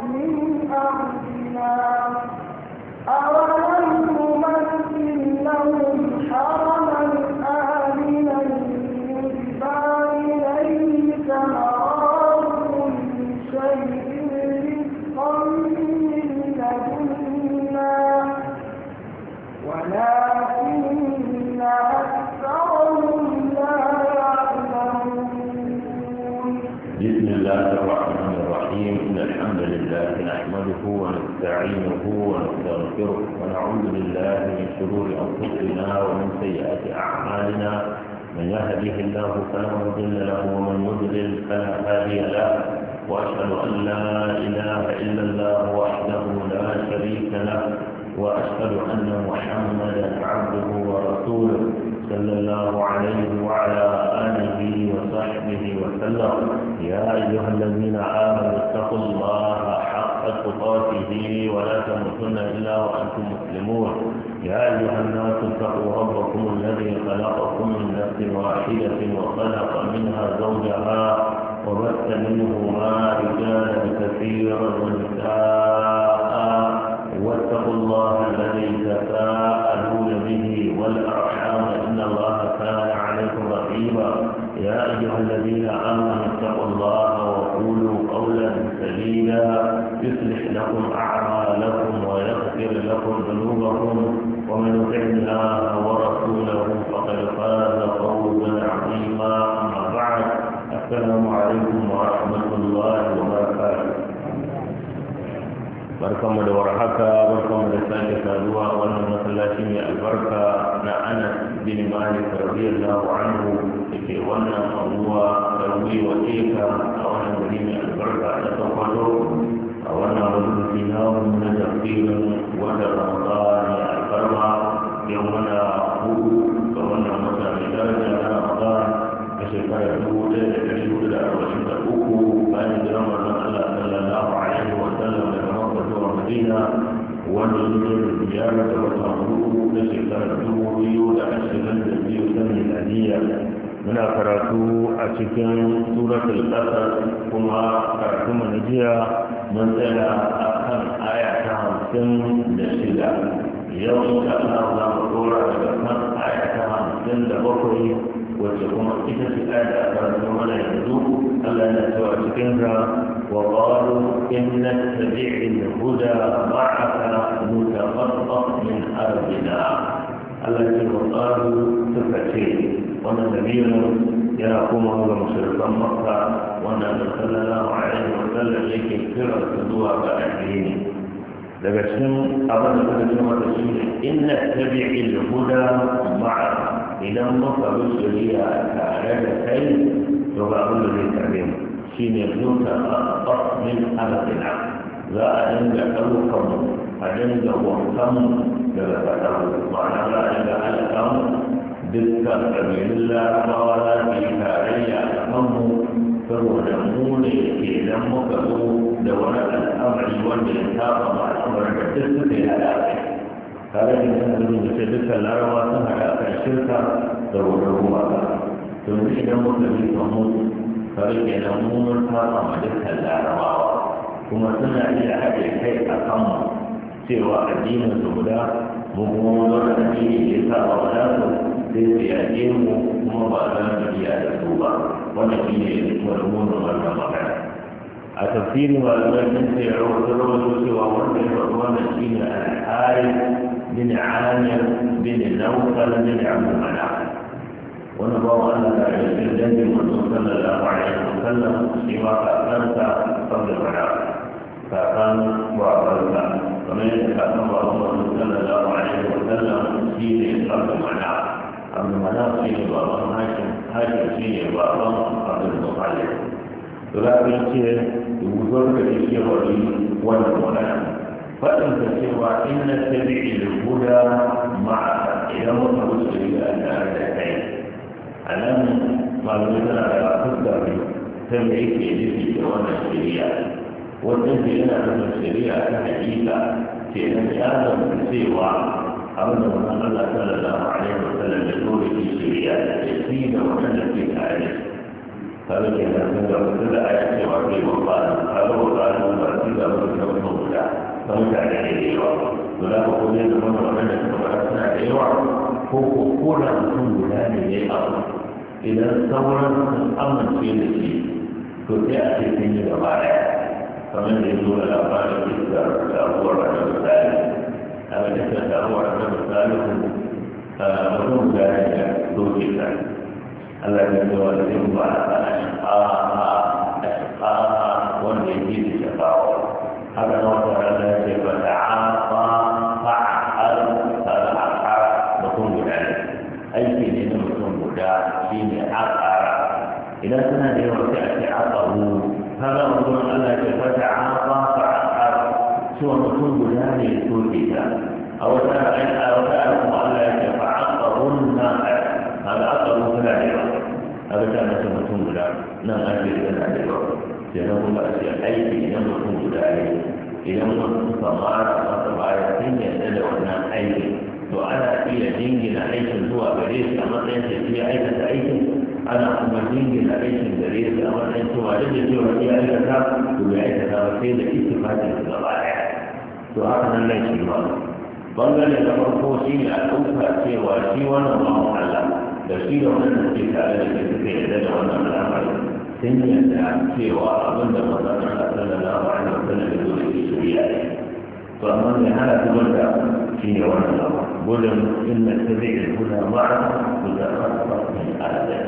من أرضنا أولم نمكن لهم حرما آمنا يجبى إليه ثمرات كل شيء رزقا من لدنا ولكن أكثرهم لا يعلمون. بسم الله الرحمن الرحيم. إن الحمد لله نحمده ونستعينه ونستغفره ونعوذ بالله من شرور أنفسنا ومن سيئات أعمالنا. من يهده الله فلا مضل له ومن يضلل فلا هادي له، وأشهد أن لا إله إلا الله وحده لا شريك له، وأشهد أن محمدا عبده ورسوله صلى الله عليه وعلى آله وصحبه وسلم. يا أيها الذين آمنوا اتقوا الله حق تقاته ولا تموتن إلا وأنتم مسلمون. يا أيها الناس اتقوا ربكم الذي خلقكم من نفس واحدة وخلق منها زوجها وبث منهما رجالا كثيرا ونساء، واتقوا الله الذي تساءلون به والأرحام إن الله كان عليكم رقيبا. يا أيها الذين آمنوا اتقوا الله وقولوا قولا سديدا يصلح لكم أعمالكم ويغفر لكم ذنوبكم، ومن يطع الله ورسوله فقد فاز فوزا عظيما. أما بعد، السلام عليكم ورحمة الله وبركاته. barkanmu da warhaka, barkanmu da sake saduwa wannan masallaci mai albarka na Anas bin Malik radiyallahu anhu dake wannan anguwa Rawi wa Eka a wannan gari mai albarka na Sokoto, a wannan majalisi namu na tafsirin wata Ramadan ya alfarma. Yau muna hudu ga wannan wata mai daraja na Ramadan a shekarar 1443 bayan jiran manzon Allah sallallahu alaihi wa sallam daga Madina, wanda zuwa ziyarar da wata hudu na shekarar 2022 ta miladiya. Muna karatu a cikin suratul Qasas, kuma karatu mu na jiya mun tsaya a kan aya ta 56. Yau insha Allah za mu dora daga kan aya ta 57, wacce kuma ita ce aya da karatu mana yanzu. Allah yana cewa cikin ta وقالوا إن نتبع الهدى معك نتخطف من أرضنا. التي وقالوا تفتين وانا نبينا يقوم هذا مشرفا مكة وانا صلى الله عليه وسلم يكي كرة تدوى بأهلين. daga cikin abin da suka ce mata shi ne in nattabi al-huda ma'a, idan muka bi shari'a tare da kai to ga abin da zai tare mu shi ne zuta a min arzina. za a dinga ɗaukan mu, a dinga wankan mu daga ƙasar, ma'ana za a dinga halaka mu. dukkan ƙabilun larabawa za su yi tarayya a kanmu, saboda mu ne ke nan muka zo da wani al'amari wanda ya saba ma al'amarin da duk suka yi haɗa kai. tare da yana da ce dukkan larabawa sun haɗa kan shirka saboda ruwa ba. to idan muka bi kanmu kare kenan mun saba ma dukkan larabawa, kuma suna iya haɗe kai a kanmu cewa addinin su guda, mu kuma wani addini da ya saba wa nasu sai su yaƙe mu, kuma ba za mu iya da su ba. wannan shi ne mazmunin wannan magana. a tafsirin malamai sun ce rawaito cewa wanda ya faɗi wannan shi ne al-Harith bin Amir bin Nawfal bin Abdul Manaf. wani bawa Allah da ya ce dangin manzo sallallahu alaihi wa sallam, shi ma kakansa Abdul Manaf, kakan babansa, kamar yadda kakan baban manzo sallallahu alaihi wa sallam shi ne Abdul Manaf. Abdul Manaf shi ne baban Hashim, Hashim shi ne baban Abdul Muttalib. to za ka ce rubutun da ke wani wannan magana faɗinsa cewa in na tabi ilhuda ma'a, idan muka wuce da tare da kai. a nan malamai tana da fuska ne ta me yake nufi da wannan shari'a. wannan ce yana nufin shari'a ta hakika ke nan ya zama cewa abin da wannan Allah sallallahu alaihi wa sallam ya zo da shi shari'a da shi da wannan da ke tare da shi. kare ke nan sun ga mutum da aya cewa kai babba kaga ba ka ba su da mutum ta mutane da yawa to da ko ne da wannan wanda suka fara suna da yawa ko da mutum guda ne ya yi abu idan sauran sun amince da shi to sai a ce sun yi gaba ɗaya kamar da ya zo da labarin iskar sabuwar da misali a ga iskar sabuwar da misali mutum guda ne ya doke ta Allah ya ce wa da yin ba a shaƙaha wanda ya ji da shaƙawa haka na wata rana ya ce ba da afa fa'ar al'akara mutum guda ne aiki ne na mutum guda shi ne akara idan suna da yawa sai a ce akaru kaga mutum Allah ya ce ba da afa fa'ar cewa mutum guda ne ya soke ta a wata kuma Allah ya ce fa'akarun na kaga akaru suna da yawa haka ta nasa mutum guda nan ake yana da yawa sai na kuma a ce aiki idan mutum guda ne idan mutum suka mara masa baya sun yarda da wannan aikin to ana iya jingina aikin zuwa gare shi a matsayin da shi ya aikata aikin ana kuma jingina aikin gare shi a matsayin cewa duk da cewa shi ya aikata to bai aikata ba sai da ittifaqin su gaba daya to haka nan nan shi ma bangare na farko shi ne a ɗauka cewa shi wannan bawan Allah da shi da wannan ke tare da ke suka yarda da wannan al'amari sun yarda cewa abin da mazan Allah sallallahu alaihi wa sallam ya zo da shi shari'a ne to amma mai hana zubar da shi ne wannan abu gudun inna tabi'il huda ma'a guda rafa min al'adar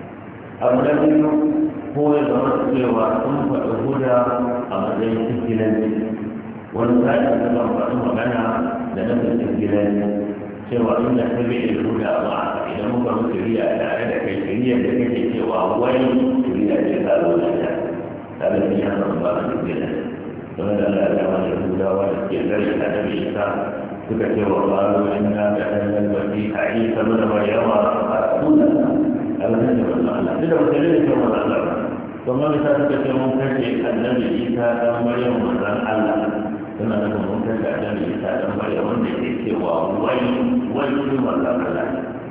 abu da biyu ko ya zama cewa sun faɗi huda a matsayin cikilanci wani sa'in da zan faɗi magana da nufin cikilanci cewa inda ta bi da huda ba idan muka mu shari'a tare da kai shari'a da kake cewa wai shari'a ce ta zo da ta tare da ya san ba da gida don da Allah ya wani hudawa da ke zai ta da isa suka ce wa qalu inna la nalbi isa ibn maryama rasulullah Allah ne wannan Allah da mutane ne kuma Allah kuma bisa suka ce mun kace annabi isa dan maryam manzon Allah suna da mun kai da dan isa dan bari wanda ke cewa wai shi wanda kala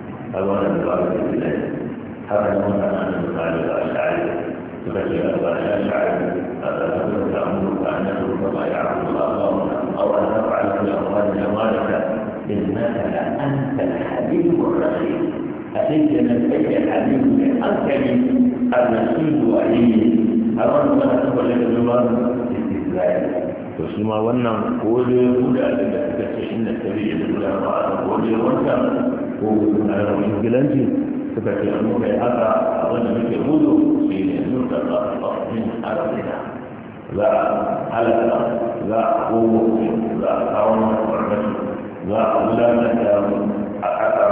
a wannan da ba da shi haka ne wannan an misali da shari'a suka ce da shari'a da da amurka an yi da ba ya rabu Allah aw an taf'ala fi amwalina ma laka innaka la anta al-habib ar-rashid أتيت من أي الحديث من أنكر الرشيد وعليه أرى أن تقول لك بمن استثناء to shi ma wannan ko dai huda da suka ce inda tabi'i da huda ba a ko dai wancan ko na rawin gilanci suka ce an kai haka abin da muke hudu shi ne nuna da min arabina za a halaka za a kogo za a kawo mana farmaki za a gudanar da a ƙasar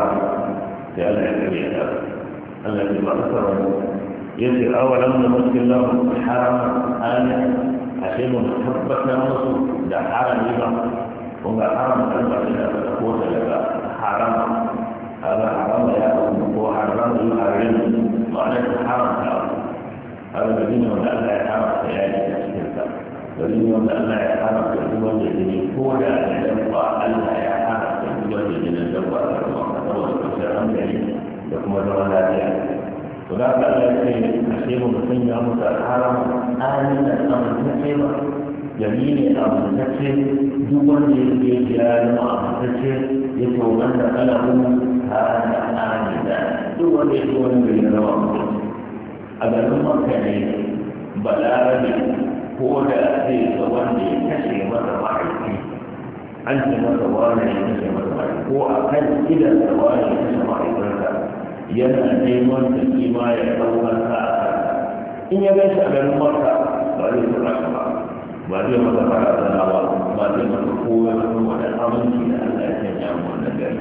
da Allah ya kare ta Allah ya ba kasar yace awalan da muskin lahu haram amin ashe mun tabbata musu da harami ba kun ga haram da ba da ko daga haram hada haram ya ko haram yin haram ma'ana haram ta hada da dinin wanda Allah ya haram ta yayi a cikin sa dalilin wanda Allah ya haram ta duban da dini ko da dabba Allah ya haram ta duban da dinin dabba da saboda kusa hankali da kuma zaman lafiya to da ka Allah ya ce ashe mu mutum ya mutu haram amin da amintacce ba jami ne amintacce duk wanda ya ke ya zama amintacce ya ce wanda kalahu hana amina duk wanda ya ce wani bai zama amintacce a garin makka ne balarabe ko da zai ga wanda ya kashe masa mahaifi an ce masa wani ya kashe masa mahaifi ko a kan idan da wani ya kashe mahaifinsa yana neman da kima ya ɗaukar sa a kansa in ya gaishe a garin makka ba zai tura shi ba zai masa barazana ba zai masa kowa wani wani aminci da Allah ya sanya mu wannan gari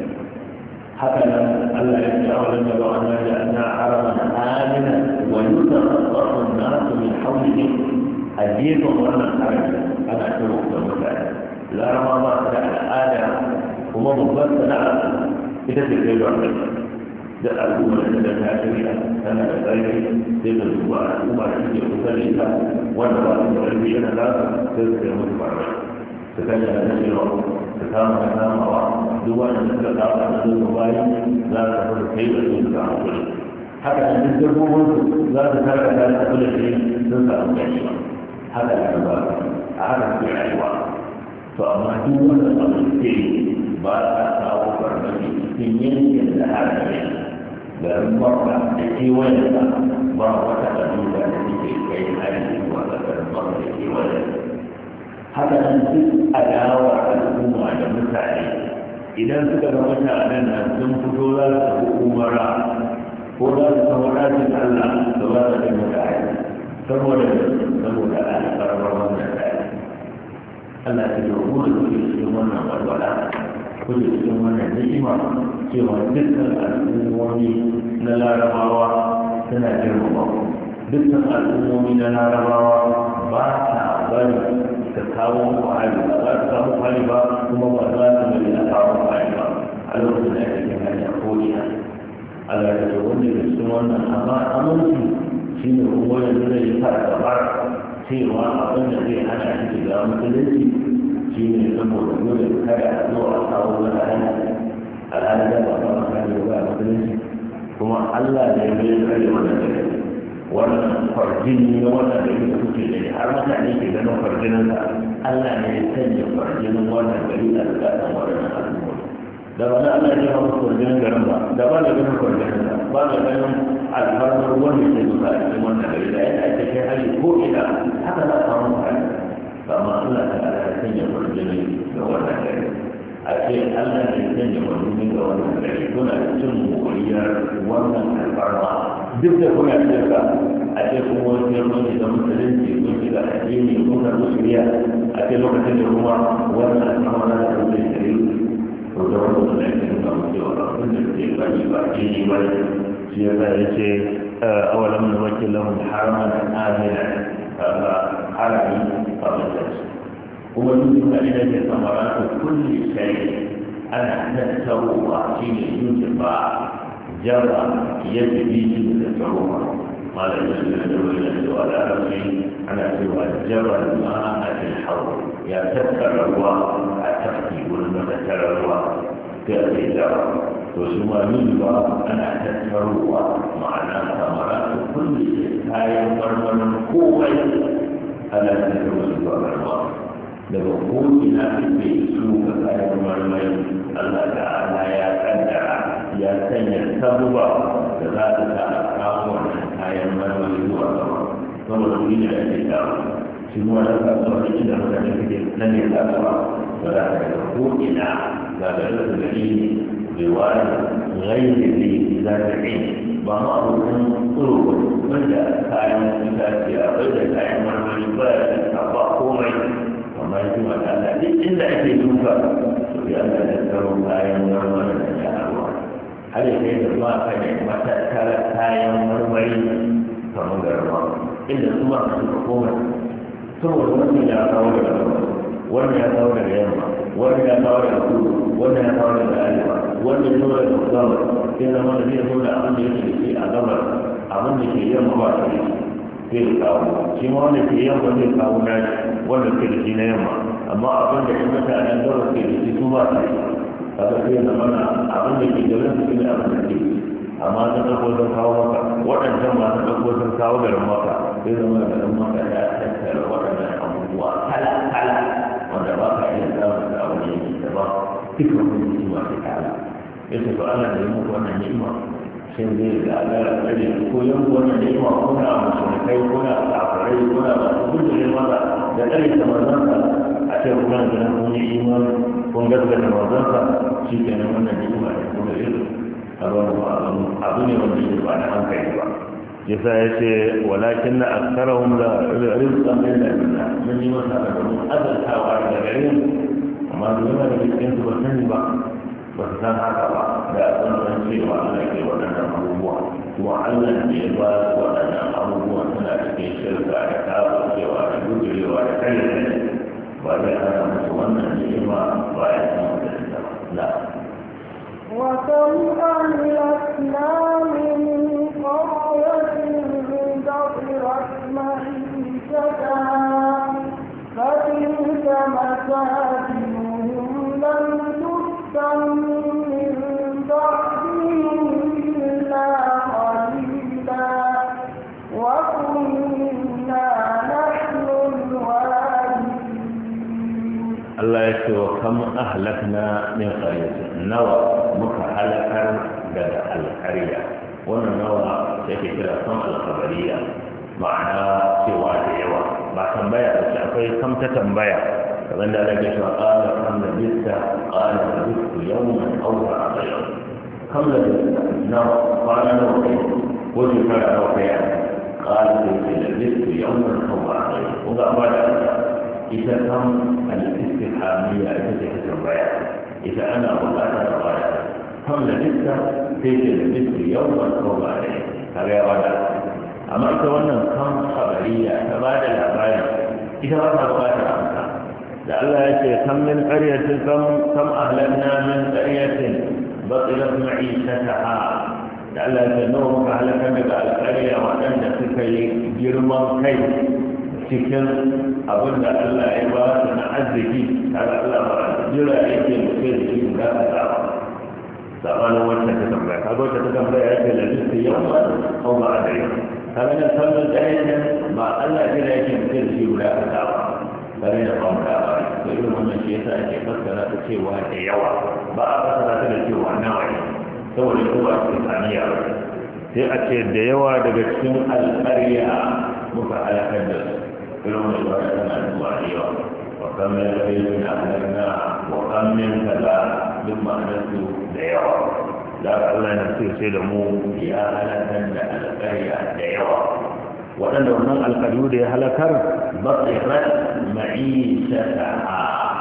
haka nan Allah ya ce awalan da ba wannan da ana haraman amina wa yutasaffatu an-nasu min hawlihi a gefen wannan harami ana cewa da mutane larama ba su da al'ada kuma babbar sana'a ita ce kai da wannan da al'ummar da ta shirya tana da tsarki sai da zuwa al'umma da suke kusa da ita wanda ba su da ƙarfi yana za su sai su kai musu barna su kashe da kashewa su kama da kamawa duk wanda suka kama da zuwa bayi za su tafi da kai da su su samu kuɗi haka da duk dabbobin su za su karka da su kula da sun samu kashewa haka da ba a haka suke rayuwa to amma duk wanda abu ke ba ta kawo farmaki cikin yankin da harare garin makka da kewayen ba wata ƙabila da suke kai hari zuwa ga garin makka da kewayen haka nan duk adawar al'umma da mutane idan suka ga mutanen nan sun fito za su tafi umara ko za su tafi ɗakin Allah da ba su da mutane saboda alfarmar wannan ɗaya Allah ta yi rubuta kuke cikin wannan walwala kuke cikin wannan ni'ima cewa dukkan al'ummomi na larabawa suna girmama dukkan al'ummomi na larabawa ba ta bari ta kawo muku hali ba za ta kawo hali ba kuma ba za ta bari a kawo hali ba a lokacin da ake cikin hanya ko ina Allah ta ce wanda ke cikin wannan amma aminci shi ne kuma yanzu zai yi fara gabar cewa abin da zai hana shi shiga musulunci shi ne saboda dole kada a zo a kawo wani hana al'adar da ba a kan ba musulunci kuma Allah ne ya tsare wannan da wannan farjini na wannan da yake kuke da har mutane ke ganin farjinin sa Allah ne ya sanya farjinin wannan gari a tsakanin wannan al'umma da ba Allah ya ba musu farjinin garin ba da ba da ganin farjinin sa ba da ganin alfarmar wanda ke zuwa a cikin wannan gari da yadda ake kai hali ko ina haka za a samu hali amma Allah ta ala ya sanya farjini ga wannan gari a ce Allah ne ya sanya farjini ga wannan gari kuna cin moriyar wannan alfarma duk da kuna shirka a ce kuma wani yarmoni da musulunci kun shiga addini kun karɓi shirya a ce lokacin da kuma wannan alfarma na da kuma shirya to da wannan da yake nuna mu cewa abin da ke bani ba ne ba shi ya ce awalam na wakil lahum haraman amina harami famantarsu kuma duk da ina ke samara ta kulle shai ana tattarowa shi ne yin ba jara yadda biyu da tattarowa malamin da da wani da cewa da arabi ana cewa jara ma a cikin hau ya tattara ruwa a tafi wurin matattara ruwa ta ake jara to shi ma yin ba ana tattarowa ma'ana samara ta kulle kayan marmarin kowai ana tattarowa zuwa garma daga ko'ina ake su ga kayan marmari Allah ta'ala ya kaddara ya sanya sabuwa da za ta sa a kawo wannan kayan marmari zuwa gaba saboda wuri da ake dawo shi kuma na kasuwa da inda mutane suke nan ne kasuwa ba za ta daga ko'ina ga garin su gari ne bai wani gairi zai za ta ɗin ba ma abokan tsoro wanda kayan itaciya bai da kayan marmari ba da ba komai amma ya kuma da Allah duk inda ake duka to ya ga da tsaro kayan marmari da jarawa har ya kai da ruwa kai da matattara kayan marmari kamar garma inda su ma suka koma saboda wannan ya kawo daga gaba wannan ya kawo daga yamma wannan ya kawo daga kudu wannan ya kawo daga arewa wannan ya kawo daga gabar sai zama da zai zo da abin da yake da shi a gabar abin da ke yamma ba ta da shi zai kawo shi ma wanda ke yamma zai kawo nashi wanda ke da shi na yamma amma abin da ya mutanen gabar ke da shi su ba ta yi kaga sai zama na abin da ke garin su ne abin da ke amma ta ɗauko sun kawo maka waɗancan ma ta ɗauko sun kawo garin maka sai zama da garin maka ya tattara waɗannan abubuwa kala-kala wanda ba ka iya samun da abin da yake da ba duka wani ni'ima ta kala ya ce to Allah da yi muku wannan ni'ima sai zai da agara tsare ko yan wannan ni'ima kuna musulmai kuna kafirai kuna masu gudunai maza da tsare ta manzansa a ce kuna ganin kun yi imani kun gaskata manzansa shi kenan wannan ni'ima ne kuma irin abu ne wanda shi ba na hankali ba yasa ya ce walakin na aksarahun da rizkan ɗin da abinda mun yi masa da domin azaltawa da gare amma da yana da cikin su ba sani ba ba su san haka ba da san cewa Allah ke waɗannan abubuwa kuma Allah ne ya ba su waɗannan abubuwa suna cikin shirka da kafa cewa da gudurewa da kare ba zai hana musu wannan ni'ima ba ya san da na وكم أهلكنا من قرية بطرت معيشتها فتلك مساكنهم لم تسكن من بعدهم إلا قليلا وكنا نحن الوارثين Allah ya ce wa kam ahlakna min qaryatin nawa muka halakar daga alqarya wannan nawa yake kira kam alkhabariya ma'ana cewa da yawa ba tambaya ce akwai kam ta tambaya kamar da Allah ya ce qala kam la bitta qala bitu yawman aw ba'da yawm kam la bitta nawa qala nawa ko shekara nawa kai qala bitu yawman aw ba'da yawm ko ga ba da ita kan al-istifhamiyya ita ce ta tambaya ita ana buƙatar da baya kan da lissa sai ce da lissa yawan ko ba da kaga ya wada amma ita wannan kan khabariya ta ba da labari ita ba ta buƙatar amsa da Allah ya ce kam min qaryatin kam ahlanna min qaryatin batilat ma'ishataha da Allah ya ce nawa muka halaka daga alƙarya waɗanda suka yi girman kai cikin abin da Allah ya ba su na arziki kaga Allah ba jira yake mutai da shi da ka saba sabanin wannan ta tambaya kaga wata ta tambaya yake da lissa yawa ko ba da yau kaga nan sallan ɗayan ba Allah jira yake mutai da shi da ka saba kare da ba da ba to irin wannan shi yasa ake fassara ta cewa da yawa ba a fassara ta da cewa nawa ne saboda ko ba cikin saniya ba sai a ce da yawa daga cikin alƙarya muka halakar da su كلهم يبقى لنا الوعية وكم من الذين أهلكنا وكم من كذا ثم أنسوا ديرا لا فعلا نفسه سلموا يا هلكا القرية ديرا وأن هناك القرية هلكر بطرت معيشتها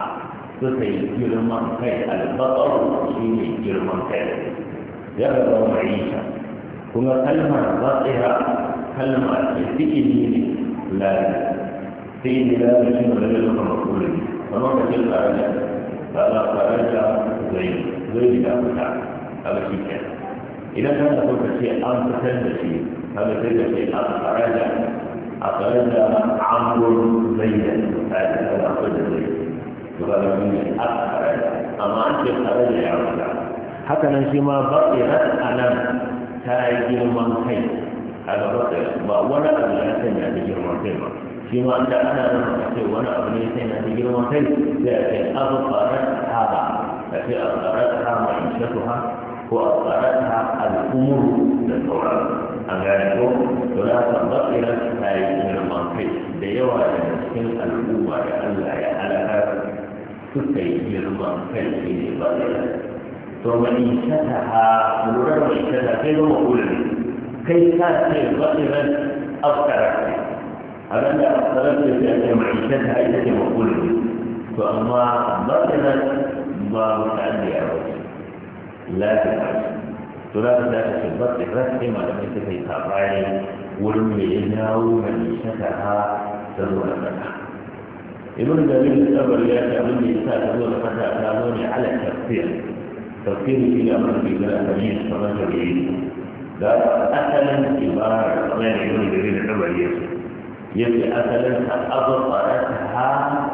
تسير من كي البطر شيء جرمان كي يبقى معيشة كما كلمة بطرها كلمة تسيئني لا في بلاد الشيء الذي يكون مقبولا فما كتير خرج زيد لا بتاع هذا شيء كان إذا كان هناك شيء أن تسند شيء هذا شيء أخرج عمرو زيدا هذا أخرج زيد وهذا من أخرج أما أنت خرج يا رب حتى نسمى بقيت أنا تاجر من خير هذا بقيت ولا أبدا سمع تاجر من خير فيما أنت أنا أقول وأنا أبني سنة تجيب وكيف لكن أبطرتها ففي أبطرتها معيشتها وأبطرتها الأمور للتوراة أغانيه ولا تبطلت هذه المنطقة ليوى لنسكن الأمة لألا يحلها تتجيب المنطقة في بطلة ومعيشتها ملورة معيشتها كيف مقولة كيف كانت بطلة أبطرتها هذا أفضلت في معيشتها إذا مقول به فأما بطلت ما متعدي أولا لا تفعل ثلاثة ذات في البطل رسم لم يتفي طبعي والمئناو معيشتها تدور فتح ابن جميل الأول يأتي أبن الإنسان تدور فتح كانوني على التفسير في أمر في بلاد تمييز فمن جميل لا أسلا عبارة غير ابن جميل الأول يأتي أسلا أبطرتها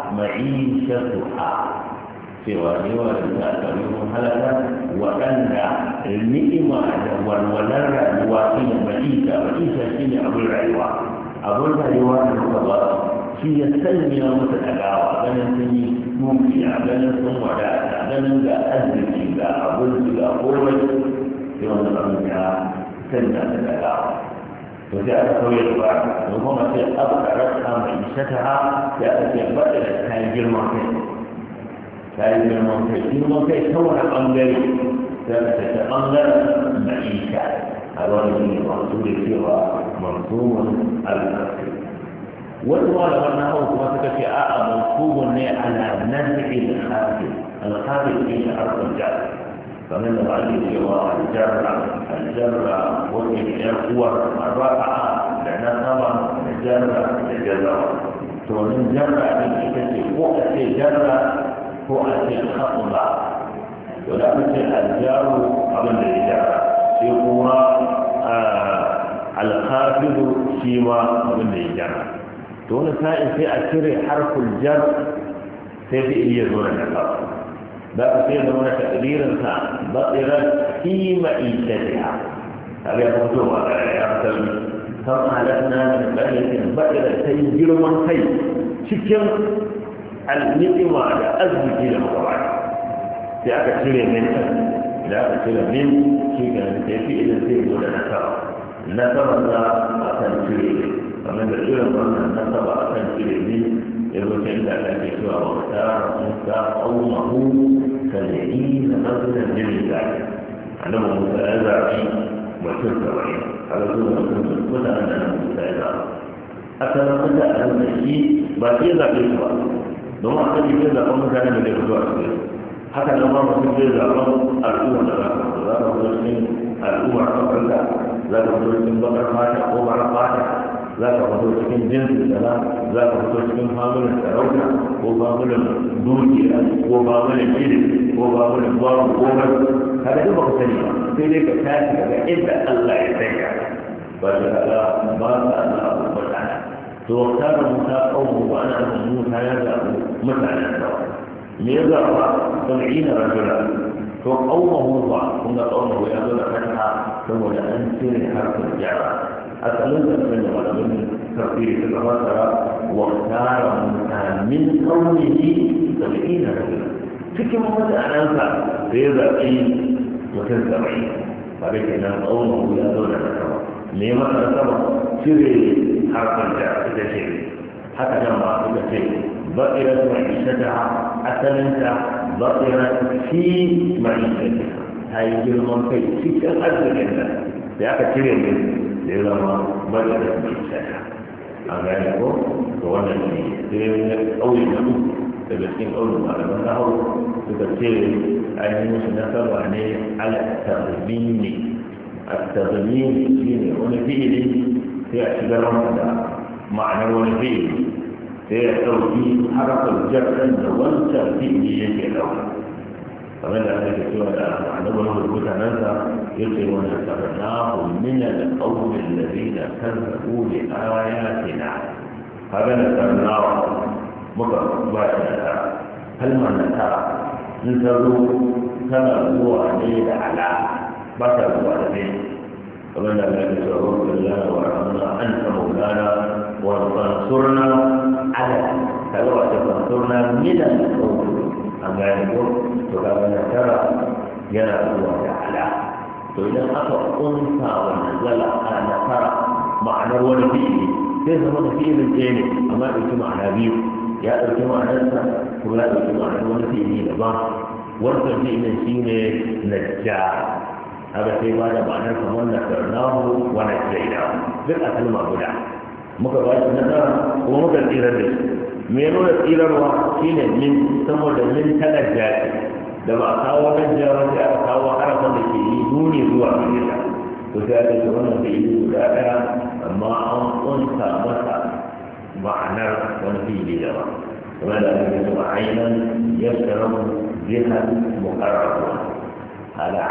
معيشتها سوى تأثيرهم هلكا وأن النئمة والولر الواقين معيشة شيء أبو الرعيوة المتضارة شيء السلمية متتقاوى لنا سني موكية لنا سن وداتا لنا أزلي لا أبوز لا قوة سوى نقمتها سنة تتقاوى وجاءت سوية الواقع وهم أبطرتها معيشتها جاءت بدلت كان جرمان كان جرمان كي سوى الأنجلي تتأنجل معيشة هذا المنصوب فيها منصوب الأصل والوالد أنه كما تكفي منصوب على نزع الخافض في أرض الجر فمن بعد سوى الجر والإخوة الرابعة لنصب الجر ومن جر من كتب فوق جر فوق الخطبة ولا مثل الجار قبل الجر يقول الخافض سوى قبل الجر دون سائل في أكثر حرف الجر سيدي يزور النقاط بقى سيدنا تقدير بطرت في معيشتها هذا يقول ثم هلكنا من قرية بطرت سيجر من خير شكل al-ni'ima da arziki da mukawata sai aka cire min idan aka cire min shi ga da fi idan zai zo da nasaba za a kan cire kamar da irin wannan nasaba a kan cire min ya zo ta inda aka ke cewa wa ta musa qaumahu kal'in nazaran lil zaki annabi musa ya zabi mutum 70 kaga su mutanen da musa ya zabi asalin mutanen da shi ba sai zabe su ba don a kan yi zaben mutanen da zai fito a cikin haka nan ma mutum zai zaben al'umma da za ka fito cikin al'ummar afirka za ka fito cikin bakar fata ko mara fata za ka fito cikin jinsi sana za ka fito cikin familin sarauta ko familin dukiya ko familin ilimi ko familin babu komai kada duk baka sani ba sai dai ka tashi daga inda Allah ya sanya ba da kaga ba ka Allah ba ta'ala to kana musa qawmu wa ana musa ya zabu mutanen sa me ya zaba 70 rajula to qawmuhu ba kun ga qawmuhu ya zo da kanta saboda an cire harfin jara asalin da kan da malamin tafsiri suka fasara wa tara min qawmihi 70 rajula cikin mutanensa da ya zaɓi mutum 70 ba da kenan qawmuhu ya zo da kanta me ya masa sama cire harfin da ita ce haka nan ma suka ce ba'irat ma'ishataha asalinta ba'irat fi ma'ishataha ta yi girman kai cikin arzikin da da aka cire ne da ya zama ba'irat ma'ishataha a gane ko ga wannan ne sai ya ƙauye na uku daga cikin ƙauyen malaman na hau suka ce ainihin musu nasaba ne al-tazmini al-tazmini shine wani fi'ili sai a shigar masa da ma'anar wani fi'ili sai ya ɗauki harkar jarɗin da wancan fi'ili yake ɗauka kamar da ake cewa da ma'anar wani rubutanansa ya ce wani sarnahu min al-qawmin ladina kazzabu bi ayatina kaga na sarnahu muka ba shi da tara kalmar na tara in ta zo tana zuwa ne da ala ba ta zuwa da ne kamar da ake cewa rabbi lana wa rahmana anta maulana wa fansurna ala kaga wa fansurna min al-qawm an gane ko to kaga na tara yana zuwa da ala to idan aka kunsa wa nazala ana tara ma'anar wani fi'ili sai zama da fi'ilin ɗaya ne amma ɗauki ma'ana biyu ya ɗauki ma'anarsa kuma ya ɗauki ma'anar wani fi'ili daban wancan fi'ilin shi ne najja haka sai ba da ma'anar kamar na sarnahu wa najjaina duk a kalma guda muka ba shi nasara kuma muka tsirar da shi me nuna tsirarwa shine min saboda min tana jaji da ba a kawo najja ba sai aka kawo harafin da ke yi nuni zuwa gare to sai aka ce wannan fi'ili guda ɗaya amma an kunsa masa ma'anar wani fi'ili daban kuma da ake cewa ainan yashrabu biha muqarrabun ala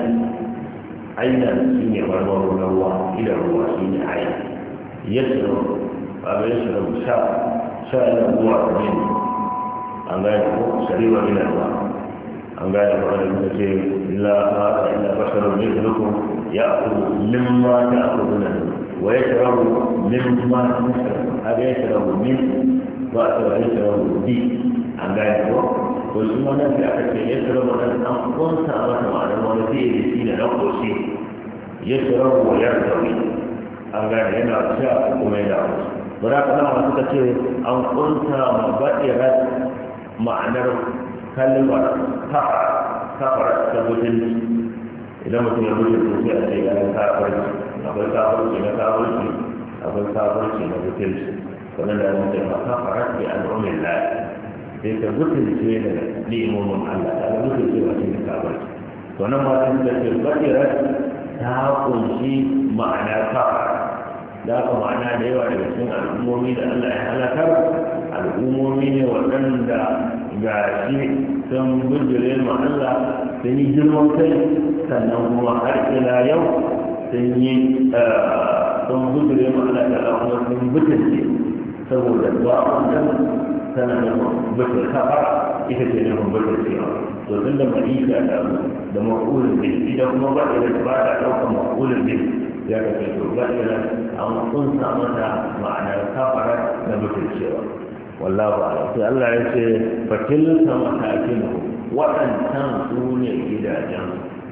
ainan shine marmaro na ruwa ila ruwa shine aina yashrabu ba yashrabu sha ila ruwa ne an gane ko shari'a min ruwa an gane ko da kuma ce illa hada illa basharun mithlukum ya'kulu mimma ta'kuluna wa yashrabu mimma tashrabun hada yashrabu min wa yashrabu bi an gane ko to shi ma nan sai aka ce yashrabu dan an kunta mata ma'anar wani fi'ili shine na koshi yashrabu wa yartawi an gane yana sha kuma yana ba za ka zama suka ce an kunta mabaɗirar ma'anar kalmar kafar ta mutunci idan mutum ya mutu sosai a ce ganin kafarci akwai kafarci na kafarci akwai kafarci na mutunci wannan da mutum ya kafarar da al'ummar lafi sai ka mutunce da ni'imomin Allah ta ga mutunce wa cikin kafarci to nan ma sun ce baɗirar ta kunshi ma'ana kafar da aka ma'ana da yawa daga cikin al'ummomi da Allah ya halakar al'ummomi ne waɗanda ga shi sun bujire ma Allah sun yi girman kai sannan kuma har ila yau sun yi sun bujire ma Allah da kuma sun butulce saboda ba wannan tana da butul kafara ita ce ne mun butulcewa to tun da ma'isha da ma'ulun bin idan kuma ba da ɗaukar ma'ulun bin ya ga kai to gaskiya an kunsa mata ma'anar kafara na mutuncewa wallahu a'lam. sai Allah ya ce fatilka masakinuhum, waɗancan su ne gidajen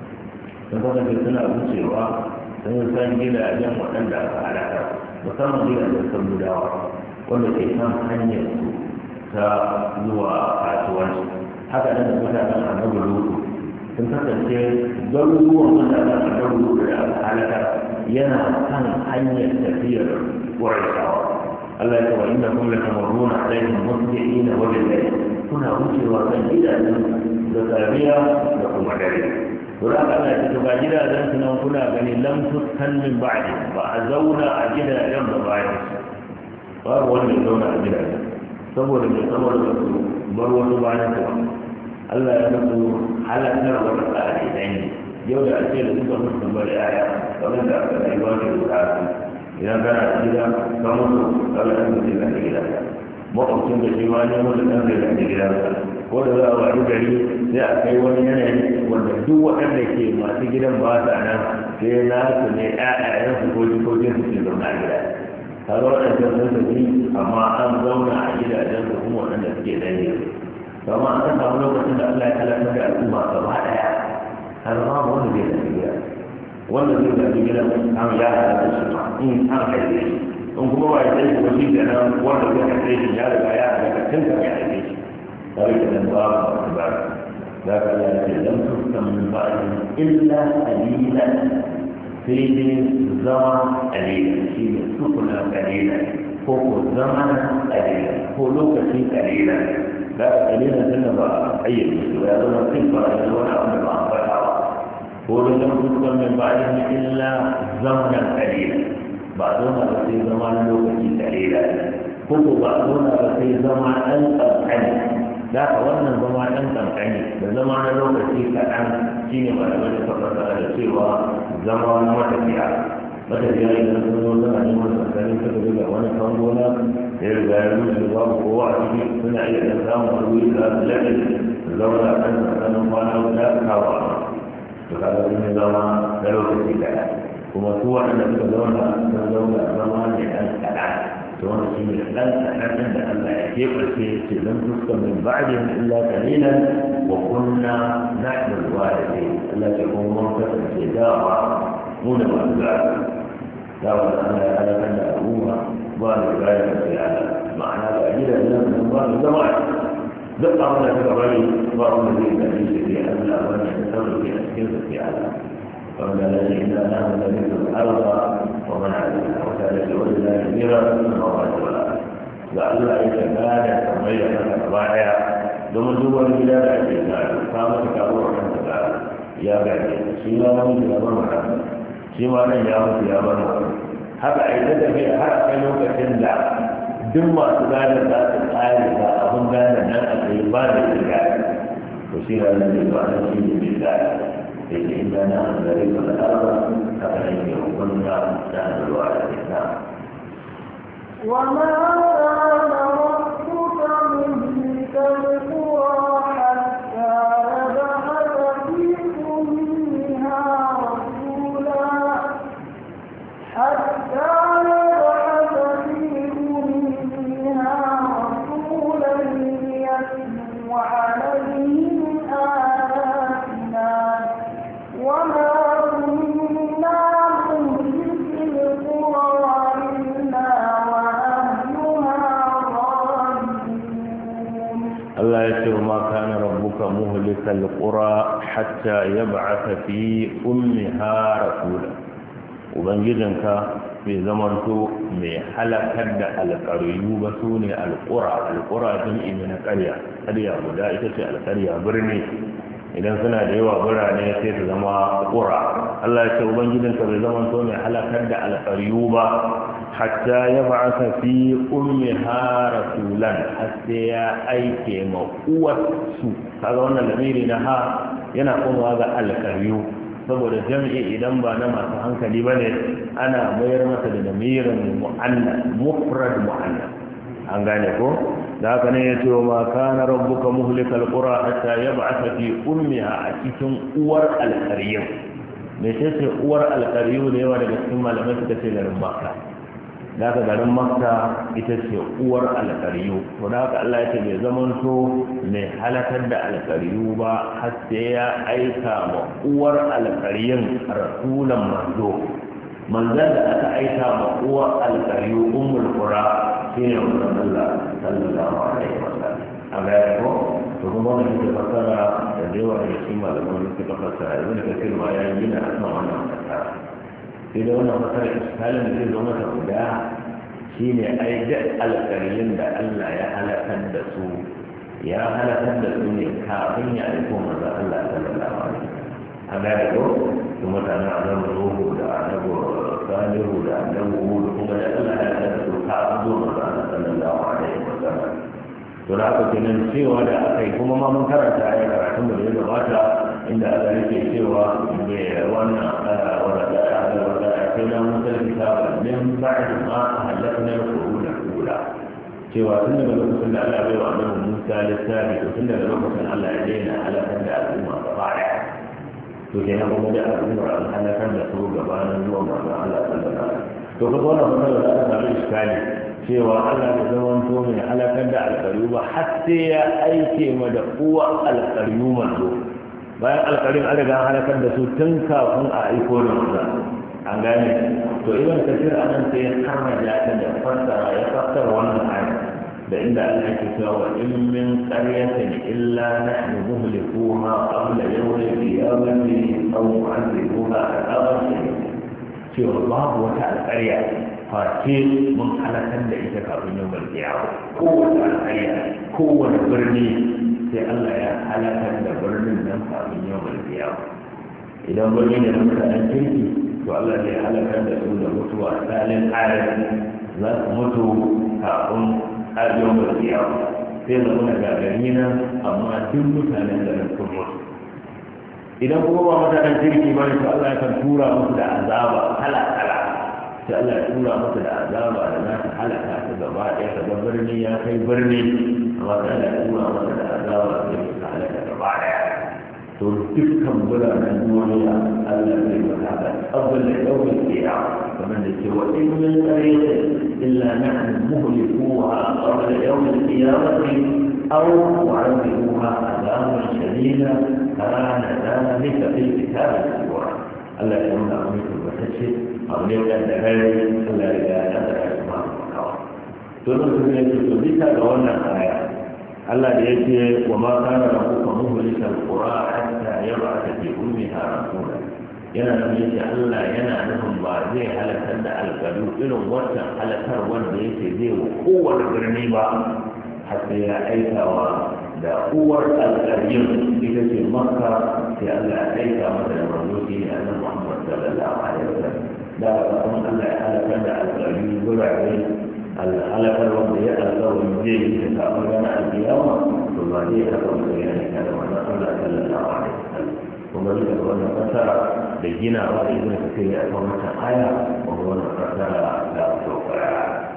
sun kasance suna wucewa sun san gidajen waɗanda aka halaka, musamman gidajen samudawa wanda ke kan hanyar su ta zuwa kasuwanci. haka nan da mutanen annabi lutu sun kasance garuruwan mutanen annabi lutu da aka halaka yana kan hanyar tafiyar ƙurayshawa. Allah ya ce wa inda kuma tamarruna alaihim musbi'ina wa bil-layl, kuna wucewa kan gidajen da safiya da kuma dare. Dora Allah ya ce ba gidajen su nan kuna gani lam tuskan min ba'di, ba a zauna a gidajen ba bayan su. Babu wanda ya zauna a gidajen saboda mai saboda su bar wasu bayan su. Allah ya musu halakar wata tsari ne yau da ake da suka musu bari aya kamar da aka yi wani bukatu idan kana da gida ka mutu kawai ɗan mutum da gida makwabcin da shi ma ne mutu ɗan zai da gida ko da za a wani gari sai a kai wani yanayi wanda duk waɗanda ke masu gidan ba sa nan sai na su ne ƴaƴayensu ko jikokin su ke zauna a gida kaga waɗancan sun tafi amma an zauna a gidajen su kuma waɗanda suke danne kama an samu lokacin da Allah ya halaka da al'umma gaba ɗaya har ma wanda zai da gida wanda zai da gida an ya halaka shi ma in an haife shi in kuma ba ya sai shi ba shi da nan wanda zai haife shi ya riga ya halaka tun kan ya haife shi kare da nan babu wasu ba za ka iya ce lam tuskan min ba'din illa qalilan sai dai zama qalilan shi ne sukuna qalilan ko zama qalilan ko lokaci qalilan da qalilan tunda ba ayyuka shi ya zama sifa da wani abu da ba a faɗa ba ko da lam tuskan min ba'din illa zamanan qalilan ba zauna ba sai zama na lokaci qalilan ko ba zauna ba sai zama ɗan ƙanƙani da ka wannan zama ɗan ƙanƙani da zama na lokaci kaɗan shi ne malamai da tabbata da cewa zama na matafiya idan sun zo suna neman tsakanin suka daga wani kan gona da ya riga ya rushe babu kowa a ciki suna iya ɗan samun wuri da su laɗe su zauna ɗan tsakanin kwana guda kawo to kaga sun yi zama na lokaci kaɗan kuma su waɗanda suka zauna sun zauna zama ne ɗan kaɗan وانا في الان عند الله يقول في لم تسكن من بعدهم الا قليلا وكنا نحن الوارثين التي هم منتصر في دعوه هنا والبعد دعوه انا كان ابوها والد غايه في العالم معنى اجل الناس من الله زمان دقه ولا تقبلي بعض الذين في الله وانا يتصرف في اسكنه في العالم قال الذي إنا نحن نريد الأرض ومن عليها وكانت ولله كبيرا من الله والأرض لعل يتبادى تميز لك الرائع domin duk wani gida da ake tsari ta mata karuwar kanta tsari ya gaje shi ma wani ya bar mata shi ma nan ya mutu ya bar mata haka a yi ta tafiya har a kai lokacin da duk masu gane za su tsari da abin gane nan a tsaye ba da shi gane to shi na nan ba nan shi ne bai gane إننا نريد الأرض فأن يكوننا نحن الوارثين. وما كان ربك مهلك القرى حتى يبعث في أمها رسولا يتلو عليهم آياتنا وما كنا مهلك القرى إلا وأهلها ظالمون. الله يقول ما كان ربك مهلك القرى حتى يبعث في أمها رسولا. وبنجدنك في زمنته mai halakar da alƙaryu ba su ne alƙura jam'i na ƙarya guda ita ce alƙarya birni idan suna da yawa birane sai su zama ƙura. Allah ya ce ubangijinka bai zama to mai halakar da alƙaryu ba hatta ya ba'asa fi ummiha rasulan har sai ya aike ma uwarsu. kaga wannan lamiri na ha yana komawa ga alƙaryu saboda jam'i idan ba na masu hankali ba ne ana mayar masa da lamirin mu'annas mufrad mu'annas an gane ko da haka ne ya ce wa ma kana rabbuka muhlikal qura hatta yab'atha fi ummiha a cikin uwar alqaryu me ce uwar alqaryu ne yawa daga cikin malamai suka ce garin makka da ka garin makka ita ce uwar alƙaryu to da haka Allah ya ce bai zamanto mai halakar da alƙaryu ba har sai ya aika ma uwar alƙaryun rasulan manzo manzan da aka aika ma uwar alƙaryu ummul qura shine wannan Allah sallallahu alaihi wasallam a ga ko to kuma wannan ke fasara da yawa da shi malaman da suka fasara ibn kathir ma ya yi na akan wannan fasara sai da wannan fasara iskalin da zai zama ta guda shine ai da alƙaryun da Allah ya halakar da su ya halakar da su ne kafin ya aiko manzo Allah sallallahu alaihi wasallam a ga ko to mutanen annabi Nuhu da annabi Salihu da annabi Hud kuma da Allah ya halakar da su kafin zuwa manzo Allah sallallahu alaihi wasallam to da haka kenan cewa da aka yi kuma ma mun karanta a yi karatun da ya gabata inda Allah yake cewa da wannan wadda a kai na mutar kitaba min ba'd ma halakna al-quruna al-ula cewa tun daga lokacin da Allah bai wa annabi Musa lissafi to tun daga lokacin Allah ya daina halakar da al'umma gaba daya to kenan kuma da al'ummar an halakar da su gabanin zuwa manzon Allah sallallahu alaihi wasallam to kuma wannan matsalar da aka samu iskali cewa Allah da zaman to mai halakar da alƙaryu ba har sai ya aike ma da uwa alƙaryu manzo bayan alƙaryun an riga halakar da su tun kafin a aiko da manzo an gane to ibn kasir anan sai ya karraja ta da fassara ya fassara wannan ayat da inda Allah yake cewa wa in min qaryatin illa nahnu muhlikuha qabla yawmi al-qiyamati aw mu'adhibuha adhaban cewa babu wata alƙarya face mun halakar da ita kafin yau malkiyawa kowace alƙarya kowane birni sai Allah ya halakar da birnin nan kafin yau malkiyawa idan birni ne na mutanen kirki to Allah zai halakar da su da mutuwa tsalin adadi za su mutu kafin yau malkiyawa sai zama na gagari nan amma duk mutanen da nan sun mutu idan kuma ba mutanen kirki ba ne to Allah ya kan tura musu da azaba kala-kala sai Allah ya tura masa da azaba da za ta halaka ta gaba ɗaya ta ga birni ya kai birni amma sai Allah ya tura masa da azaba da ta halaka gaba ɗaya to dukkan biranen duniya Allah zai mata da abin da yawon kiya kamar da ce wa in min qaryatin illa nahnu muhlikuha qabla yawm al-qiyamati aw mu'adhibuha adaban shadida kana dhalika fil kitabi al-mubin Allah ya nuna muku wata abu ne da gari Allah ya ga da kuma kawa to don su ne to bisa ga wannan aya Allah da yake wa ma kana rabbuka muhlikal qura hatta yab'atha fi ummiha rasula yana da yake Allah yana nufin ba zai halakar da alƙalu irin wannan halakar wanda yake zai wa kowane birni ba har sai ya aikawa da uwar alƙaryun ita ce makka sai Allah ya aika mata da manzo shi ne annabi Muhammad sallallahu alaihi wasallam da kuma Allah ya halakar da alƙaryun gurare halakar wanda ya alƙawarin zai yi ta kafin gana alƙiyama to ba zai haka wanda ya ne kada wannan Allah sallallahu alaihi wasallam kuma duka da wannan fasara da ginawa da ibn kasir ya aka wannan aya kuma wannan fasara da saukara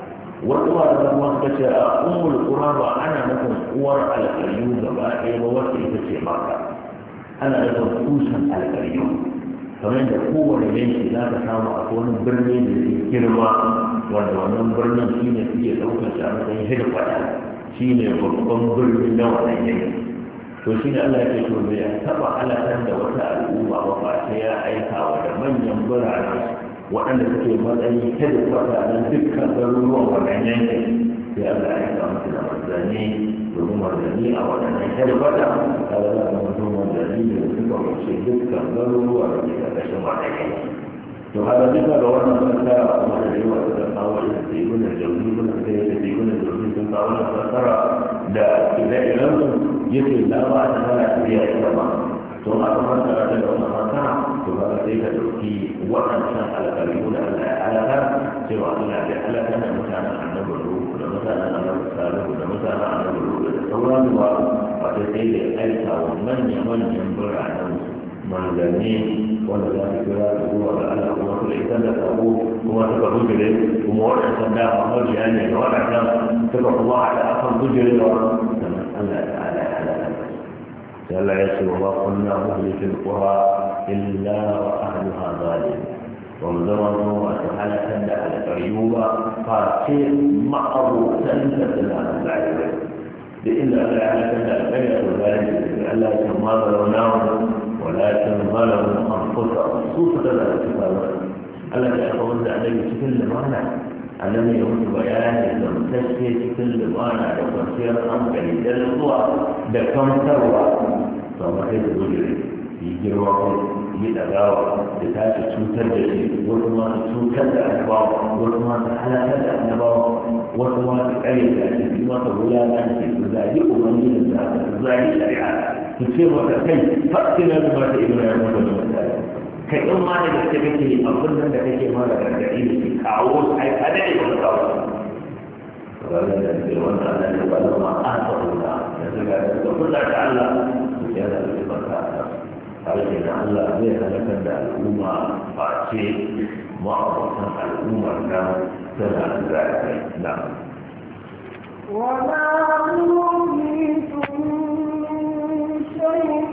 wasu malaman kuma suka ce a ummul qura ba ana nufin uwar alƙaryu gaba ɗaya ba wacce ita ce maka ana nufin tushen alƙaryu kamar da kowane yanki za ka samu a wani birni da ke girma wanda wannan birnin shi ne suke ɗaukar shi a matsayin hidfata shi ne babban birni na wannan yanki to shi ne Allah ya ce to bai taɓa halakar da wata al'umma ba ba sai ya aika wa da manyan birane waɗanda suke matsayi hidfata na dukkan garuruwan wannan yankin sai Allah ya aika musu da manzanni domin manzanni a waɗannan hidfata kada za a mutum manzanni da suka wuce dukkan garuruwa da ke ƙarƙashin wannan yankin to haka duka ga wannan fassara kuma da yawa suka kawo da tegunan jauri mun da ya tegunan jauri sun kawo da fassara da ire-iren su yake da ba ta fara tafiya ita ba to aka fassara da wannan fassara to ba sai ka dauki waɗannan alƙalimu da Allah ya halaka cewa Allah ya halaka da mutanen annabi Nuhu da mutanen annabi Salihu da mutanen annabi Lut da sauran ba wato sai da aika wa manyan biranen manzanni wanda za su kira su zuwa ga Allah kuma su isar da sabo kuma suka bujire kuma waɗansan da Muhammadu ya ne da waɗannan suka kuma haɗa akan bujire da sannan Allah ta'ala ya halaka sai Allah ya ce wa kunna muhlikil qura illa wa ahluha zalim wa mu zama mu masu halakar da alƙaryu ba face ma'abotan da suna da zalunci da inda Allah ya halaka da alƙarya da zalunci da Allah ya ma zalauna walakin zalamu anfusahum su suka zalunci kawai Allah ya aka wanda annabi cikin limana annabi ya mutu bayani da mutaske cikin limana da kwanciyar hankali da nutsuwa da kamtarwa to amma sai da dole yi girma ko yi dagawa da tashi cutar da shi wasu ma su cutar da annabawa wasu ma su halakar da annabawa wasu ma su kare da shi su ma su wulaƙanci su zagi ubangijin da su zagi shari'a su ce mata kai fasina da mata ibrahim da mutane kai in ma da gaske kake abin nan da kake ma da gargaɗi da ke kawo su ai kada ne wani kawo ranar da ke wanda Allah ya bada ma an taɓa da zaga da suka kula da Allah su ke da su ba ta har ke da Allah zai halakar da al'umma ba ce ma'abokan al'ummar nan tana da zai na وما نريد من شيء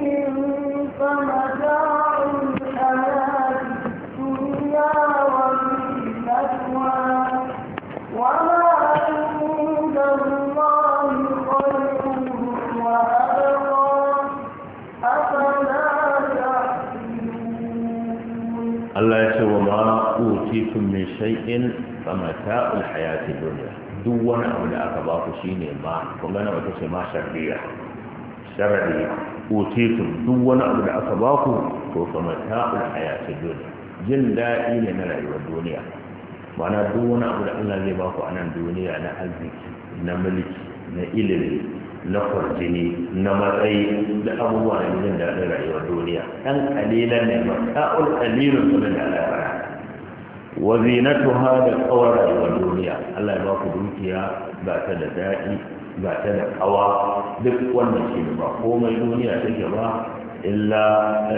فمتاع الحياة الدنيا وزينتها وما عند الله خير وأبقى أفلا تعقلون الله يقول وما أوتيتم من شيء فمتاع الحياة الدنيا duk wani abu da aka baku shine ma kuma na wata ce ma sharriya sharri utitum duk wani abu da aka baku to fa mata'ul hayatid dunya jin daɗi ne na rayuwar duniya ma'ana duk wani abu da Allah zai baku a nan duniya na arziki na mulki na ilimi na farjini na matsayi da abubuwa na jin daɗin rayuwar duniya ɗan ƙalilan ne mata'ul ƙalilun kuma da Allah ya wa zinatuha da kawar rayuwar duniya Allah ya ba ku dukiya ba ta da daɗi ba ta da kawa duk wannan shi ba komai duniya take ba illa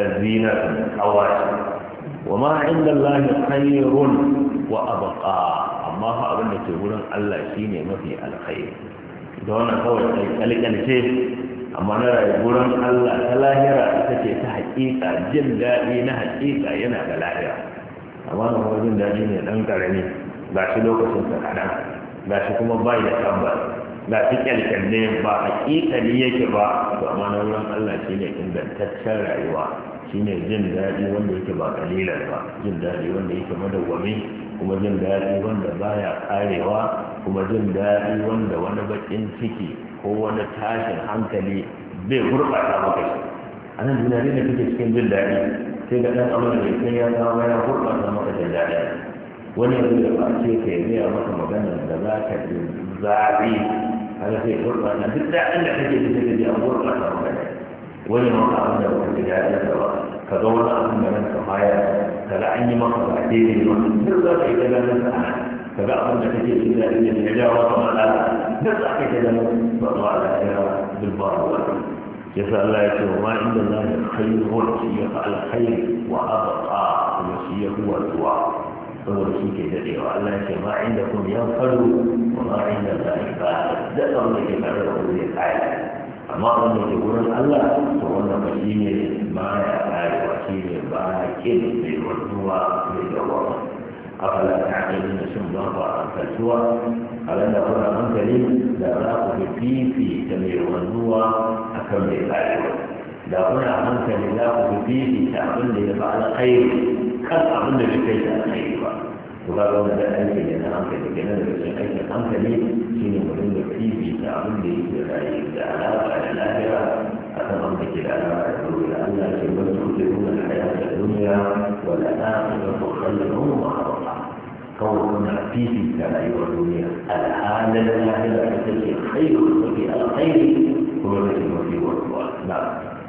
zinatun kawa ce wa ma inda Allah khairun wa abqa amma fa abin da ke wurin Allah shine mafi alkhairi da wannan kawai alƙalƙalce amma na rayuwar wurin Allah ta lahira ita ce ta haƙiƙa jin daɗi na haƙiƙa yana da lahira amma na kuma jin daɗi ne ɗan ƙarami ga shi lokacin sa kaɗan ga shi kuma bai da tabbas ga shi kyalkyalle ba haƙiƙani yake ba to amma na wurin Allah shi ne ingantaccen rayuwa shi ne jin daɗi wanda yake ba ƙalilan ba jin daɗi wanda yake madawwami kuma jin daɗi wanda baya ƙarewa kuma jin daɗi wanda wani baƙin ciki ko wani tashin hankali bai gurɓata maka shi a nan duniya ne da kake cikin jin daɗi sai ga ɗan abin da kai ya zama ya gurɓata maka jin daɗi wani yanzu da ba ce ka yi zai maka magana da za ka ji zaɓi haka sai gurɓata duk daɗin da kake ji sai ka ji an gurɓata maka ne wani maka abin da ba ka ji daɗin da ba ka ga wani abin da ranka baya ka ga an yi maka ba daidai ba duk za ka yi ta ganin sa ka ga abin da kake ji daɗin da ya jawo maka matsala duk za ka yi ta ganin ba zuwa da ya duk ba ruwa yasa Allah ya ce wa ma inda Allah ya khairun shi ya fa alkhair wa abqa kuma shi ya huwa zuwa saboda shi ke dadewa Allah ya ce ma inda kun yan faru wa ma inda Allah ya ba da abin da ke tare da wani ya kai amma abin da ke wurin Allah to wannan ba shi ne ma ya kai wa shi ne ba ke da mai zuwa mai dawo afala ta'qiluna shin ba ku akaltuwa alanda kuna hankali da za ku fifi da mai wanzuwa akan mai rayuwa da kuna hankali za ku fifi ta abin da ya ba alkhairi kan abin da bai kai ta alkhairi ba to ga wannan da aiki ne na hankali kenan da cikin aikin hankali shine mu dinga fifi ta abin da yake rayu da alaƙa da lafiya akan abin da ke da alaƙa da duniya Allah ke wani tuɗe nuna hayata duniya wala akhiratu khayrun wa abqa kawai kuna fifita rayuwar duniya alhalin lahira ita ce khairu mafi alkhairi kuma da ke mafi wasuwa na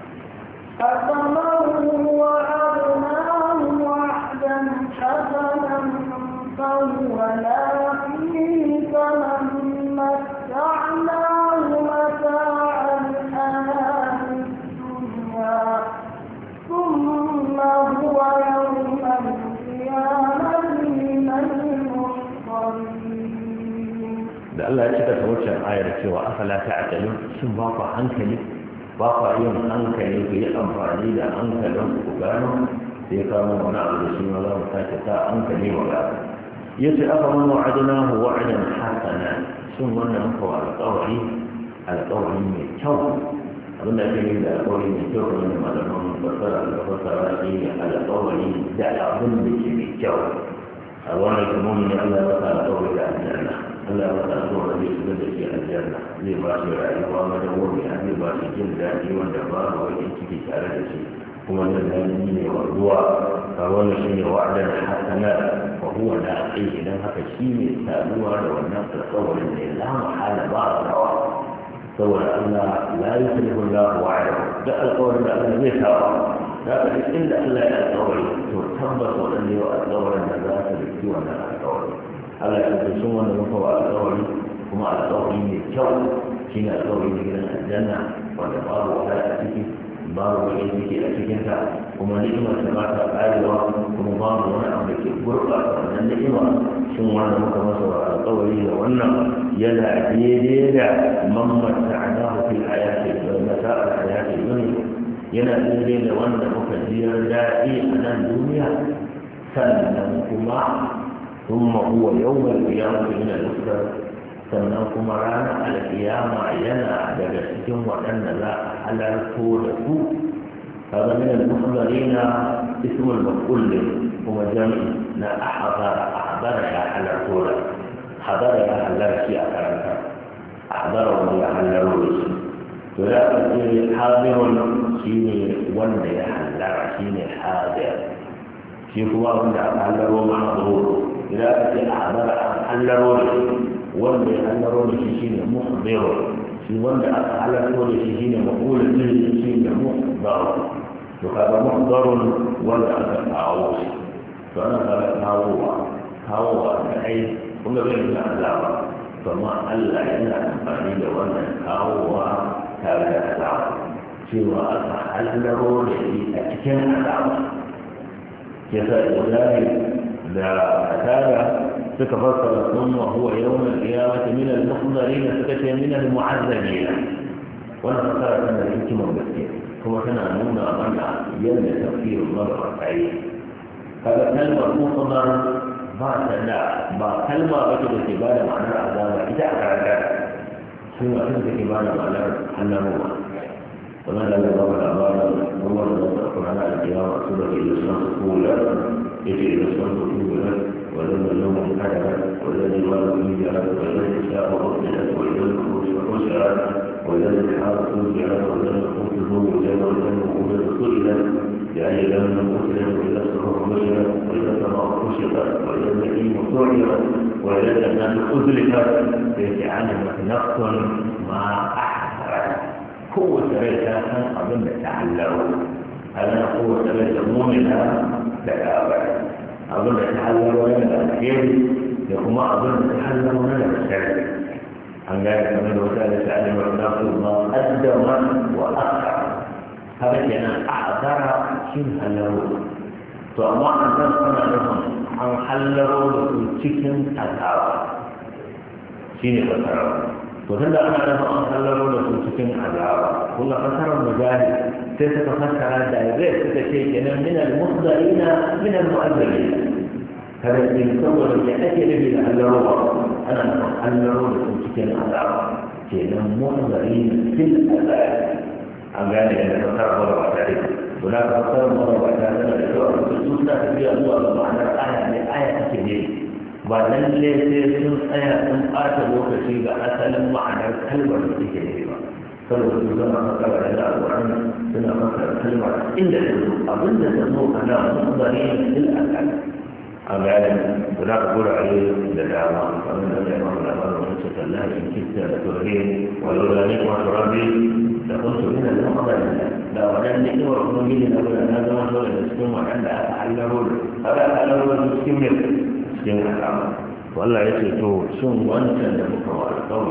أفمن وعدناه وعدا حسنا فهو لاقيه كمن متعناه متاع الحياة الدنيا ثم هو يوم القيامة da Allah ya cika ta wancan ayar cewa afala ta'qilun shin ba ku hankali ba ku yin hankali ku yi amfani da hankalin ku gano sai ka mu wani abu da shi ma za mu sake ta hankali wa gano yace aka man wa'adnahu wa'dan hasana shin wannan muka alƙawari mai kyau abin da ake yi da alƙawari mai kyau kamar da malaman fasara shi ne alƙawari da abin da ke mai kyau a wannan kuma ne Allah ya sa alƙawari da aljanna Allah ya sa alƙawari zai shigar da shi aljanna zai ba shi rayuwa madawwami zai ba shi jin daɗi wanda ba wani ciki tare da shi kuma da dalili ne wa ruwa a wannan shi ne wa'adan hasana wa huwa la'i idan haka shi ne saduwa da wannan alƙawarin da la mahala ba rawa saboda Allah la yukhlifu Allah wa'adahu da alƙawarin da Allah zai kawo da duk inda Allah ya alƙawari to tabbas wannan ne alƙawarin da za ka riki wannan alƙawari Allah ya ce sun wannan muka wa alƙawari kuma alƙawari mai kyau shine alƙawari na gidan aljanna wanda babu wata a ciki babu wani yake a cikinta kuma ni'imar ta ba ta ƙarewa kuma babu wani abu da ke gurɓata wannan ni'ima shin wannan muka masa alƙawari da wannan yana daidai da mamman ta'adahu fil hayati wa mata'al hayati dunya yana daidai da wanda muka jiyar daɗi a nan duniya sannan kuma thumma huwa yawmal qiyamati min al-usrar sannan kuma ranar alkiyama yana daga cikin waɗanda za a halarto da su kaga min al-muhdarina ismul maf'ul kuma jami'i na ahbara ya halarto da hadara ya halarci a karanta ahbara wanda ya halaro da shi to da aka ce hadirun shine wanda ya halara shine hadir shi kuma wanda aka halaro ma'azur idan aka ce ahbara an halaro da shi wanda ya hallaro da shi shine muhdiru shi wanda aka halarto da shi shine maqulul jin shi ne muhdaru to kaga muhdarun wanda aka kawo shi to ana kawowa da ai kuma bai da azaba to amma Allah yana amfani da wannan kawowa tare da azaba cewa aka hallaro da shi a cikin azaba yasa idan da tara suka fassara sunna huwa yawm al-qiyamati min al-muhdarin suka ce min al-mu'azzabin wannan fassara tana da hikimar gaske kuma tana nuna mana yadda tafsirin marwayi kaga kalmar muhdar ba ta da ba kalma ba ce da ke ba da ma'anar azaba ita a karanta shi ma tun da ke ba da ma'anar annabawa kamar da ga ba labarin ruwan da wasu kurana da kiyama su da ke da sun su kula yake da sun su kula ولن اللوم كذبت ولن الوالد انجرت ولن الشاء غفلت ولن الخروج حشرت ولن الحارة انجرت ولن الخروج زوجت ولن الخروج سئلت يعني لم قتلت وإذا الصخور نشرت وإذا السماء كشطت وإذا النعيم سعرت وإذا الجنات أزلفت فيجعلها نقص ما أحسرت قوة ريتها أظن تعلموا هذا قوة ريتها مؤمنة تكابر أظن تحلل لنا الخير يقوم أظن تحلل لنا الشر عن ذلك من وسائل تعلم الناس ما قدم وأخر هذا كان أعذر شبه له فأما أن نصنع لهم أن حللوا لكم تكن أذاب شيني فتروا وتندى أن أن حللوا لكم تكن أذاب كل فترة مجاهد تتفكر دائرة تتشيك من المخضرين من المؤذرين هذا يتصور يأتي به الروح أنا أحلروا لكم تكن أذاب كنا مخضرين في الأذاب عن ذلك أن تفكر مرة ذلك هناك تفكر مرة ذلك الخصوص لا تبيع الله معنى آية كثيرة وأن ليس آية آية وكثيرة أسأل معنى الكلمة الكثيرة فلو سنة فكر إلى القرآن سنة فكر الكلمة إلا أظن تنظر أنا مخضرين للأسف عن ذلك ولا تقول عليه للأعمى فمن الإمام الأمام ونسة الله إن كنت لتغرين ولولا نعمة ربي لقلت من المخضرين لا ولن نعمة ربي أولا هذا ما هو المسلم وعند أتحلرون هذا أتحلرون المسلم الأعمى والله يسيطه سن وانت لمكوى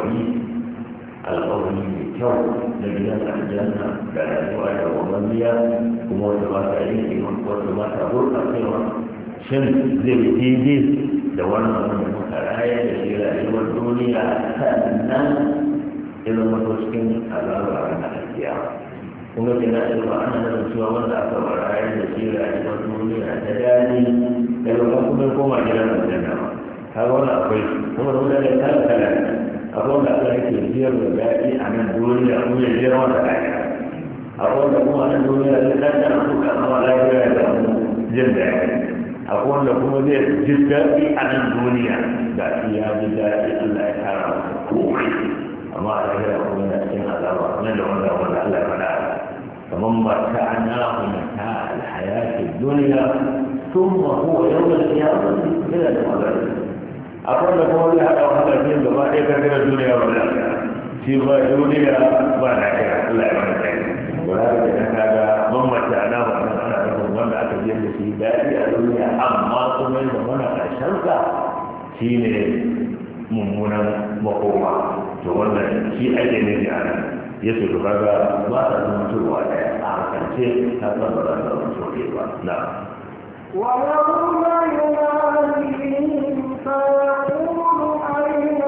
القولي kyau na gidan aljanna da rayuwa da wamaniya kuma wata ba ta yi wata ba ta gurɓacewa shin zai daidai da wannan wanda muka raya da shi rayuwar duniya sannan irin wato cikin azaba na alkiya kuma kina ilma ana da cewa wanda aka raya da shi rayuwar duniya ta dani da yawan kuma koma gidan aljanna kaga wannan akwai kuma da mutane kala kala akwai wanda Allah yake jiyar da daɗi a nan duniya kuma ya jiyar wata daɗi akwai wanda kuma a nan duniya zai ɗanɗana kuka amma lafiya da jin daɗi akwai wanda kuma zai ji daɗi a nan duniya da ya ji daɗi Allah ya tara masa komai amma a lahira kuma yana cikin azaba nan da wanda Allah ya faɗa kamar mata ana mata alhayati duniya ثم هو يوم القيامة إلى المغرب أقول لكم اللي هذا وهذا الدين بما يكثر الدنيا والآخرة سوى الدنيا والآخرة لا يمكن ولكن هذا ضمن معناه أنا أقول من أتجد في ذلك الدنيا أما ثم من الشركة شيء ممونا مقوما تقولنا شيء أجنبي عنه يسوع هذا ما تنتظر على أحسن شيء هذا بدل من نعم ويوم يناديهم فيقول أين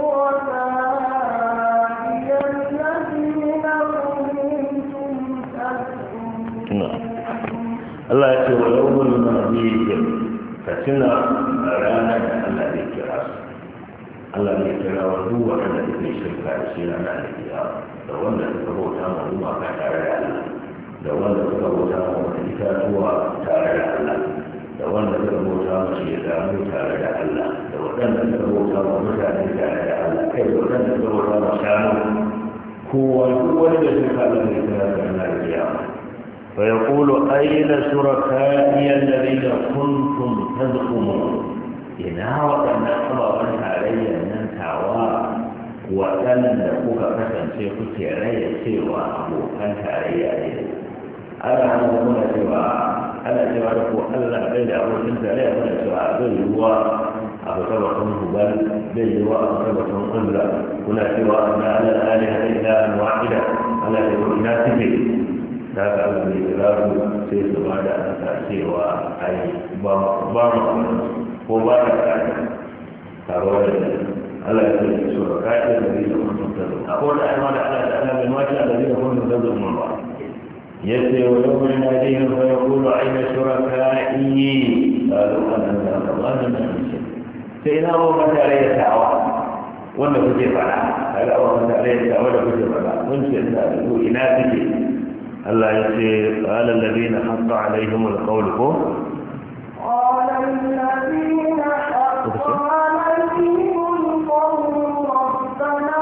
شركائي الذين كنتم تزعمون الله يقول ويوم يناديهم فتنا رانا الذي كراس الله يكرا وهو الذي في شركة سيرنا القيامة لو أن تكبروا تامر ما كان تعالى da wanda suka bauta wa itatuwa tare da Allah da wanda suka bauta wa shekaru tare da Allah da waɗanda suka bauta wa mutane tare da Allah kai da waɗanda suka bauta wa shanu kowa wani da suka Allah ne kira da Allah da kiyama fa yaqulu ayna shuraka'i alladhina kuntum tadhumun ina waɗannan ababen tarayyar nan tawa waɗanda kuka kasance kuke raya cewa abokan tarayya ne ana hannun muna cewa ana cewa da ko Allah bai da abokin tarayya muna cewa zai yiwuwa a fita batun hubal zai yiwuwa a fita batun ƙunla kuna cewa ana ala ali hada wahida ana cewa ina suke da ka Allah bai kira su sai su ba da aka cewa ai ba mu ko ba da kai karo da Allah ya ce su ka kai da zai kuntum tazo akwai da ayyama da Allah ta'ala bai ma ta da zai kuntum tazo mun ba يسير ويوم يناديهم فيقول أين شركائي قالوا أننا أضلنا من شيء فإذا هو متى عليه الدعوة وأنه كتب على هذا هو متى عليه الدعوة وأنه كتب على منشئ ذلك إناثه الله يسير قال الذين حق عليهم القول قال الذين حق عليهم القول ربنا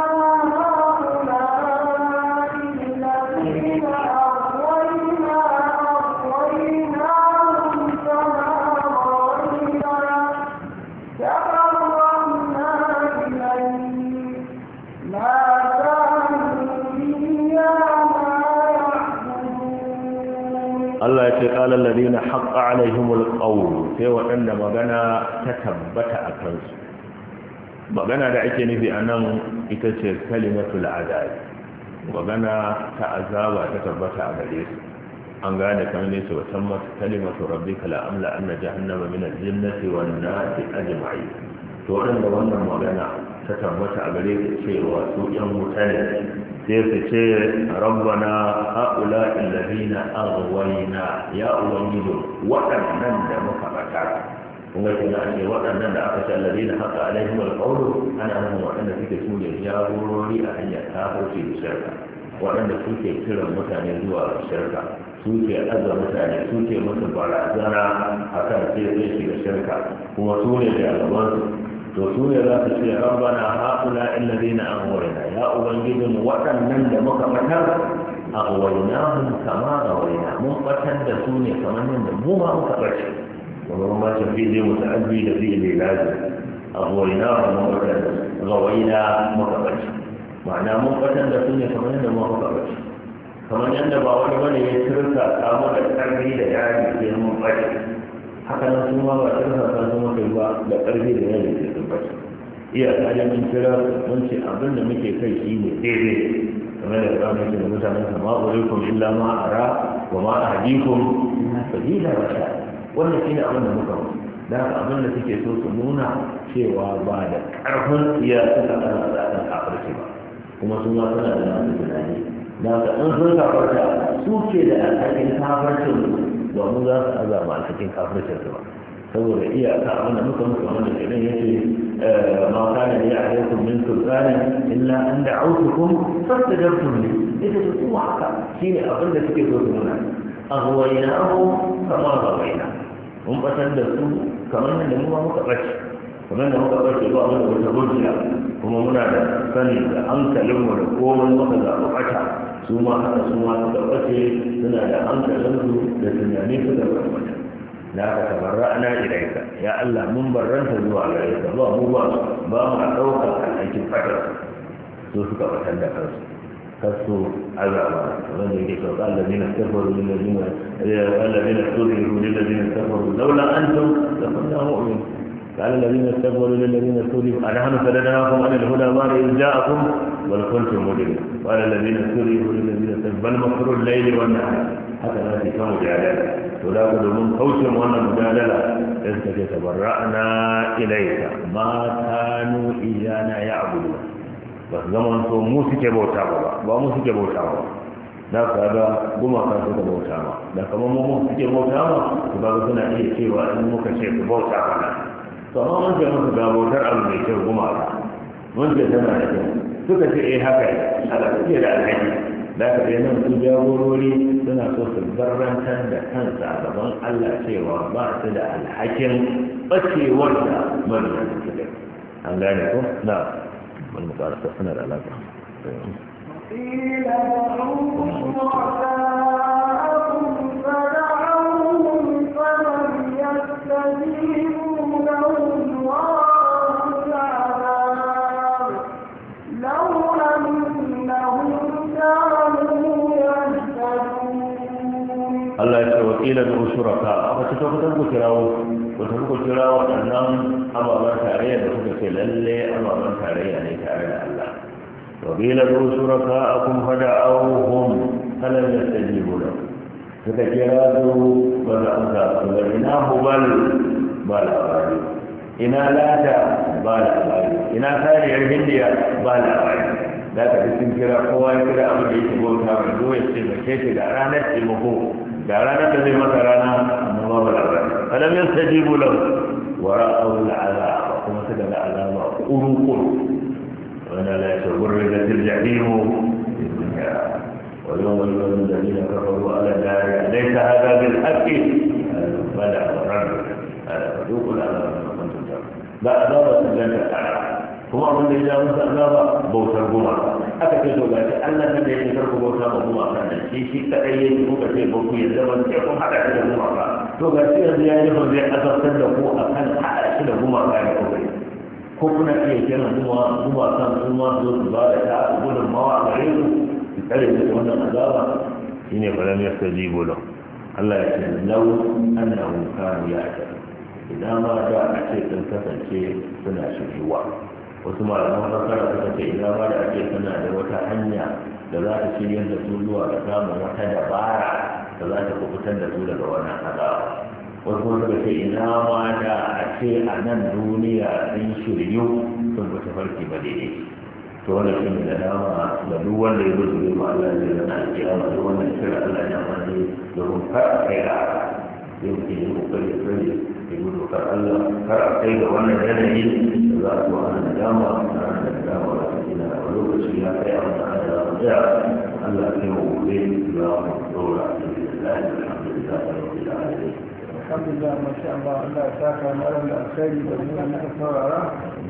Allah ya ce ƙalar ladina haƙa alaihimul ƙaunu sai waɗanda magana ta tabbata a kansu magana da ake nufi a nan ita ce kalimatul azabi magana ta azaba ta tabbata a gare su an gane kan ne su watan masu kalimatu rabbika la'amla anna jahannama min al-jinnati wan nasi ajma'in to waɗanda wannan magana ta tabbata a gare su cewa su ƴan mutane sai su ce rabbana haula alladhina aghwayna ya ubangiji waɗannan da muka bata kun ga kina ce waɗannan da aka ce alladhina haqa alaihim alqawlu ana nufin waɗanda suke su ne jagorori a hanyar kafirci da shirka waɗanda suke kiran mutane zuwa shirka suke azza mutane suke musu barazana akan sai shiga shirka kuma su ne da gabansu to su ne za su ce rabbana haula alladhina aghwayna ya ubangijin waɗannan da muka batar aghwaynahum kama aghwayna mun batar da su ne kamar yadda mu ma muka bace kuma ma ta fi dai muta'addi da fi ne lazim aghwaynahum mun batar da su ghawayna muka bace ma'ana mun batar da su ne kamar yadda mu muka bace kamar yadda ba wani bane ya turka samu da ƙarfi da yari sai mun bace haka nan sun ma ba turka ta zama kai ba da ƙarfi da yari sai sun bace iya tare mun kira mun ce abin da muke kai shi ne daidai kamar da ƙarfi da mutanen sama ulaikum illa ma ara wa ma ahdikum sabila rashad wannan shine abin da muka da haka abin da suke so su nuna cewa ba da ƙarfin iya suka ana zaɓen kafirci ba kuma su ma suna da nasu tunani da haka in sun kafarta su ke da alhakin kafircin domin za su azama alhakin kafircin su ba saboda iyaka abin da muka muka wanda ke nan yace ma kana li alaikum min sultanin illa an da'awtukum fastajabtum li ita ce kuma haka shine abin da suke so su nuna aghwaynahu kama ghawayna mun batar da su kamar yadda mu muka bace kamar da muka bace ba mu da wata hujja kuma muna da sani da hankalin mu da komai muka zaɓi bata su ma haka su ma suka bace suna da hankalin su da tunani su da bata da aka tabarra'na ilaika ya Allah mun barranta zuwa gare ka ba mu ba mu ɗaukar alhakin fatar su suka batar da kansu kasu azaba wanda yake sauka alladhina kafaru lil ladina alladhina tuziru lil ladina kafaru laula antum lakunna mu'minin قال الذين استكبروا للذين استضيفوا أنحن صددناكم عن الهدى بعد إذ جاءكم بل كنتم مجرمين قال الذين استضيفوا للذين استكبروا بل مكر الليل والنهار حتى لا تكون مجادلة تلاقوا من خوشم وأن مجادلة إذ تبرأنا إليك ما كانوا إيانا يعبدون بس زمن سو موسى بوتا با موسى بوتا da kaga gumaka suka bauta ma da kamar mu suke bauta ma to ba suna iya cewa in muka ce ku bauta mana to amma mun ce musu ga bautar abu mai kyau gumaka mun ce tana da kyau suka ce haka ala suke da alhaji da ka dai nan su jagorori suna so su barrantar da kansa a gaban Allah cewa ba su da alhakin bacewar da mabiyan su da an gane ko na mun mukarasa suna da alaka قيل ادعوا شركاءكم فدعوهم فلم يستجيبوا لهم ورأوا العذاب لو أنهم كانوا يهتدون. الله يقول وقيل ادعوا شركاء فتتوقع kirawo waɗannan ababen tarayya da suka ce lalle ababen tarayya ne tare da Allah وقيل ادعوا شركاءكم فدعوهم فلم يستجيبوا لهم فتكرادوا فدعوها فإنا هبل بالا بالي إنا لاتا بالا بالي إنا ثاني الهندية بالا بالي لا تكتن كرا قوة كرا أمر يتبول كامل دو يستيب كيش دعرانا تيمكو دعرانا تزي مكرانا أنما بالا بالي فلم يستجيبوا لهم ورأوا العذاب وكما سجد العذاب قلوا وأنا لا يتبرزت الجحيم في الدنيا ويوم يقول الذين كفروا على النار ليس هذا بالحق بلى ورد هذا فذوقوا العذاب بما كنتم تعملون لا عذاب لن تتعلم kuma abin da ya ja musu azaba bautar gumaka aka ce to gashi Allah nan da yake karku bauta ma gumaka nan shi kadai yake kuka ce ba ku yadda ban ce kun hada shi da gumaka to gashi yanzu ya yi zai azabtar da ku akan hada shi da gumaka ya kawai ko kuna iya kiran gumakan su ma zo su ba da ta gudun mawa a gare su su kare da wannan azaba shine falam yastajibu lahu Allah ya ce lau annahu kanu ya'lamun idan ma da a ce sun kasance suna shiriwa wasu malaman fasara suka ce idan ma da ake suna da wata hanya da za ta shiryar da su zuwa ga samun wata dabara da za ta kubutar da su daga wannan azaba wasu kuma suka ce ina ma da a ce a nan duniya sun shiryu sun ba ta farki ba daidai to wannan shi ne da dama da duk wanda ya gudu ne ma Allah zai zana a kiyama duk wanda ya kira Allah ya wani domin kar a kai da yau ke yi kokari da sani ya gudu kar Allah kar a kai da wannan yanayi da za a zo ana da dama da ana da dama da su gina a lokaci ya kai a wani ana da tsaya Allah ya kai wa gobe za mu dora da lillahi alhamdulillah rabbil alamin alhamdulillah masha Allah Allah ya saka malam da alkhairi da zuwa na saurara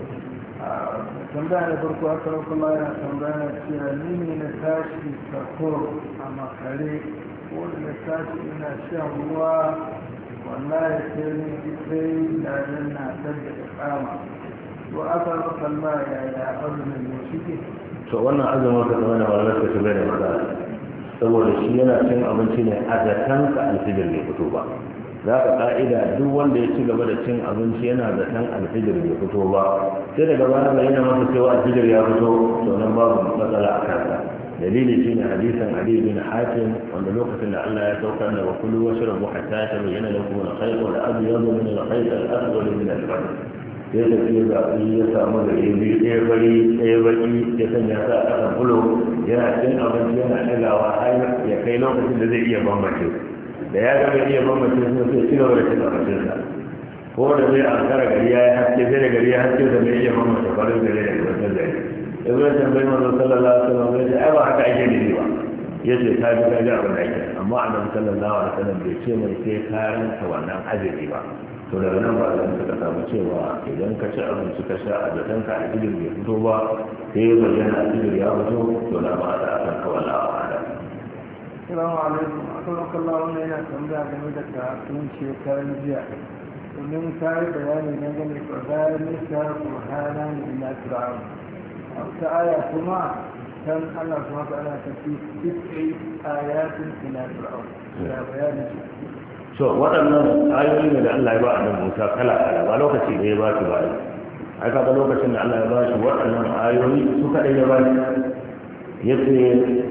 tambaya da farko aka kuma yana tambaya cewa ni ne na tashi sako a makare ko da na tashi ina shan ruwa wallahi sai ni sai da na tada kama to aka kalla ya azumin ne shike to wannan azumin ka zama da malamai ka shiga da matsala saboda shi yana cin abinci ne a zaton ka alfijir bai fito ba za ka ka'ida duk wanda ya ci gaba da cin abinci yana zaton alfijir bai fito ba sai daga baya bayyana masa cewa alfijir ya fito to nan babu matsala a kansa dalili shine hadisin Ali bin Hatim wanda lokacin da Allah ya saukar da wakulu wa shrabu hatta tabayyana lakum al-khayt al-abyad min al-khayt al-aswad min al-fajr sai da ya samu da biyu ɗaya fari ɗaya baki ya sanya sa a ƙasan bulo yana cin abinci yana ɗagawa har ya kai lokacin da zai iya bambance da ya gaba iya bambance su sai ci gaba da cin abincinsa ko da zai an kara gari ya yi haske sai da gari ya haske da mai iya mamata farin gari da wannan gari ya zo ya tambayi manzo sallallahu alaihi wasallam ya ce ai ba haka ake nufi ba ya ce ta ji kaji abin da ake amma annabi sallallahu alaihi wasallam bai ce mai sai ka ranta wannan azumi ba to daga nan ba zan suka samu cewa idan ka ci abinci ka sha a zaton ka alfijir bai fito ba sai ya bayyana alfijir ya fito to na ba ta akan kawai la'amada. Assalamu alaikum. Akwai kallon wannan yana tambaya game da karatun shekaran jiya. Domin ka yi bayani na gani ko bayan nisa Qur'ana ne ila Fir'aun. A wata aya kuma kan Allah subhanahu wa ta'ala ta fi tis'i ayatin ila Fir'aun. Ya bayani shi. So waɗannan ayoyi ne da Allah ya ba annabi Musa kala kala ba lokaci da ya ba shi ba. Ai kaga lokacin da Allah ya ba shi waɗannan ayoyi su kadai ya ba shi. Yace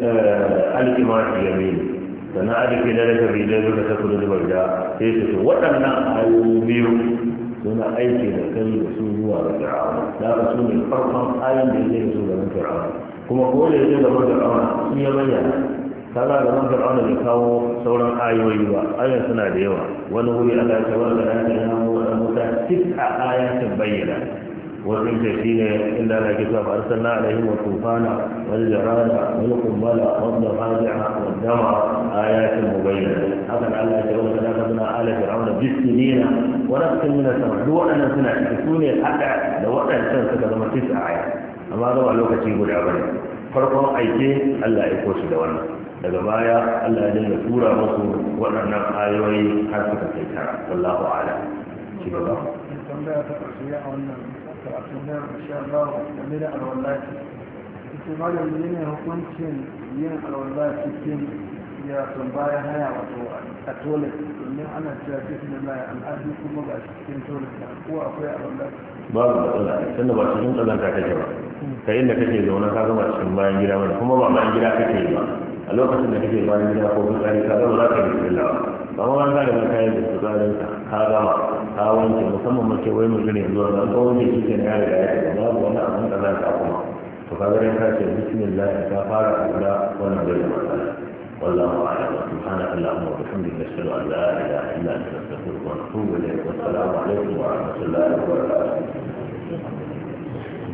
al-imani yamin sannan adike da daga bilai da ta kudu da barda sai su waɗannan ayoyi biyu suna aiki da kai da su zuwa ga fir'auna da ka su ne farkon ayoyin da yake da su gaban fir'auna kuma ko da yake gaban fir'auna sun ya bayyana kaga gaban fir'auna bai kawo sauran ayoyi ba ayoyin suna da yawa wani wuri Allah ya ce wanda ya ce ya mu da muta tis'a ayatin bayyana وإن تشيني إلا لك فأرسلنا عليهم الطوفان والجراد والقنبل والضفادع والدم آيات مبينة هذا على جواب ثلاثة آل فرعون بالسنين ونفس من السماء لو أن سنة تكوني حتى لو أن سنة كما 9 آيات أما هذا هو الوقت يقول عبري فرقم أيدي ألا يكوش دوانا daga baya Allah ya dinga tura musu waɗannan ayoyi har suka kai tara wallahu a'lam shi gaba tambaya ta ƙarshe a wannan karatun da insha Allah game da alwallahi ita malami ne hukuncin yin alwallahi cikin ya tun bayan haya wato a toilet domin ana cewa bismillah al'adu kuma ga cikin toilet ko akwai alwallahi babu matsala tunda ba cikin kazanta kake ba ta inda kake zaune ka gama cikin bayan gida bane kuma ba bayan gida kake yi ba a lokacin da kake bayan gida ko fitsari ka gama za ka yi bismillah ba ma an gane ka yi da fitsarin ka gama ka wanke musamman mace wai mutum ne zuwa ga ka wanke shi ke na ya riga ya ce babu wani abin kazanta kuma to ka ga ka ce bismillah ka fara kula wannan bai da matsala والله اعلم سبحانك اللهم وبحمدك نشهد ان لا اله الا انت نستغفرك ونتوب اليك والسلام عليكم ورحمه الله وبركاته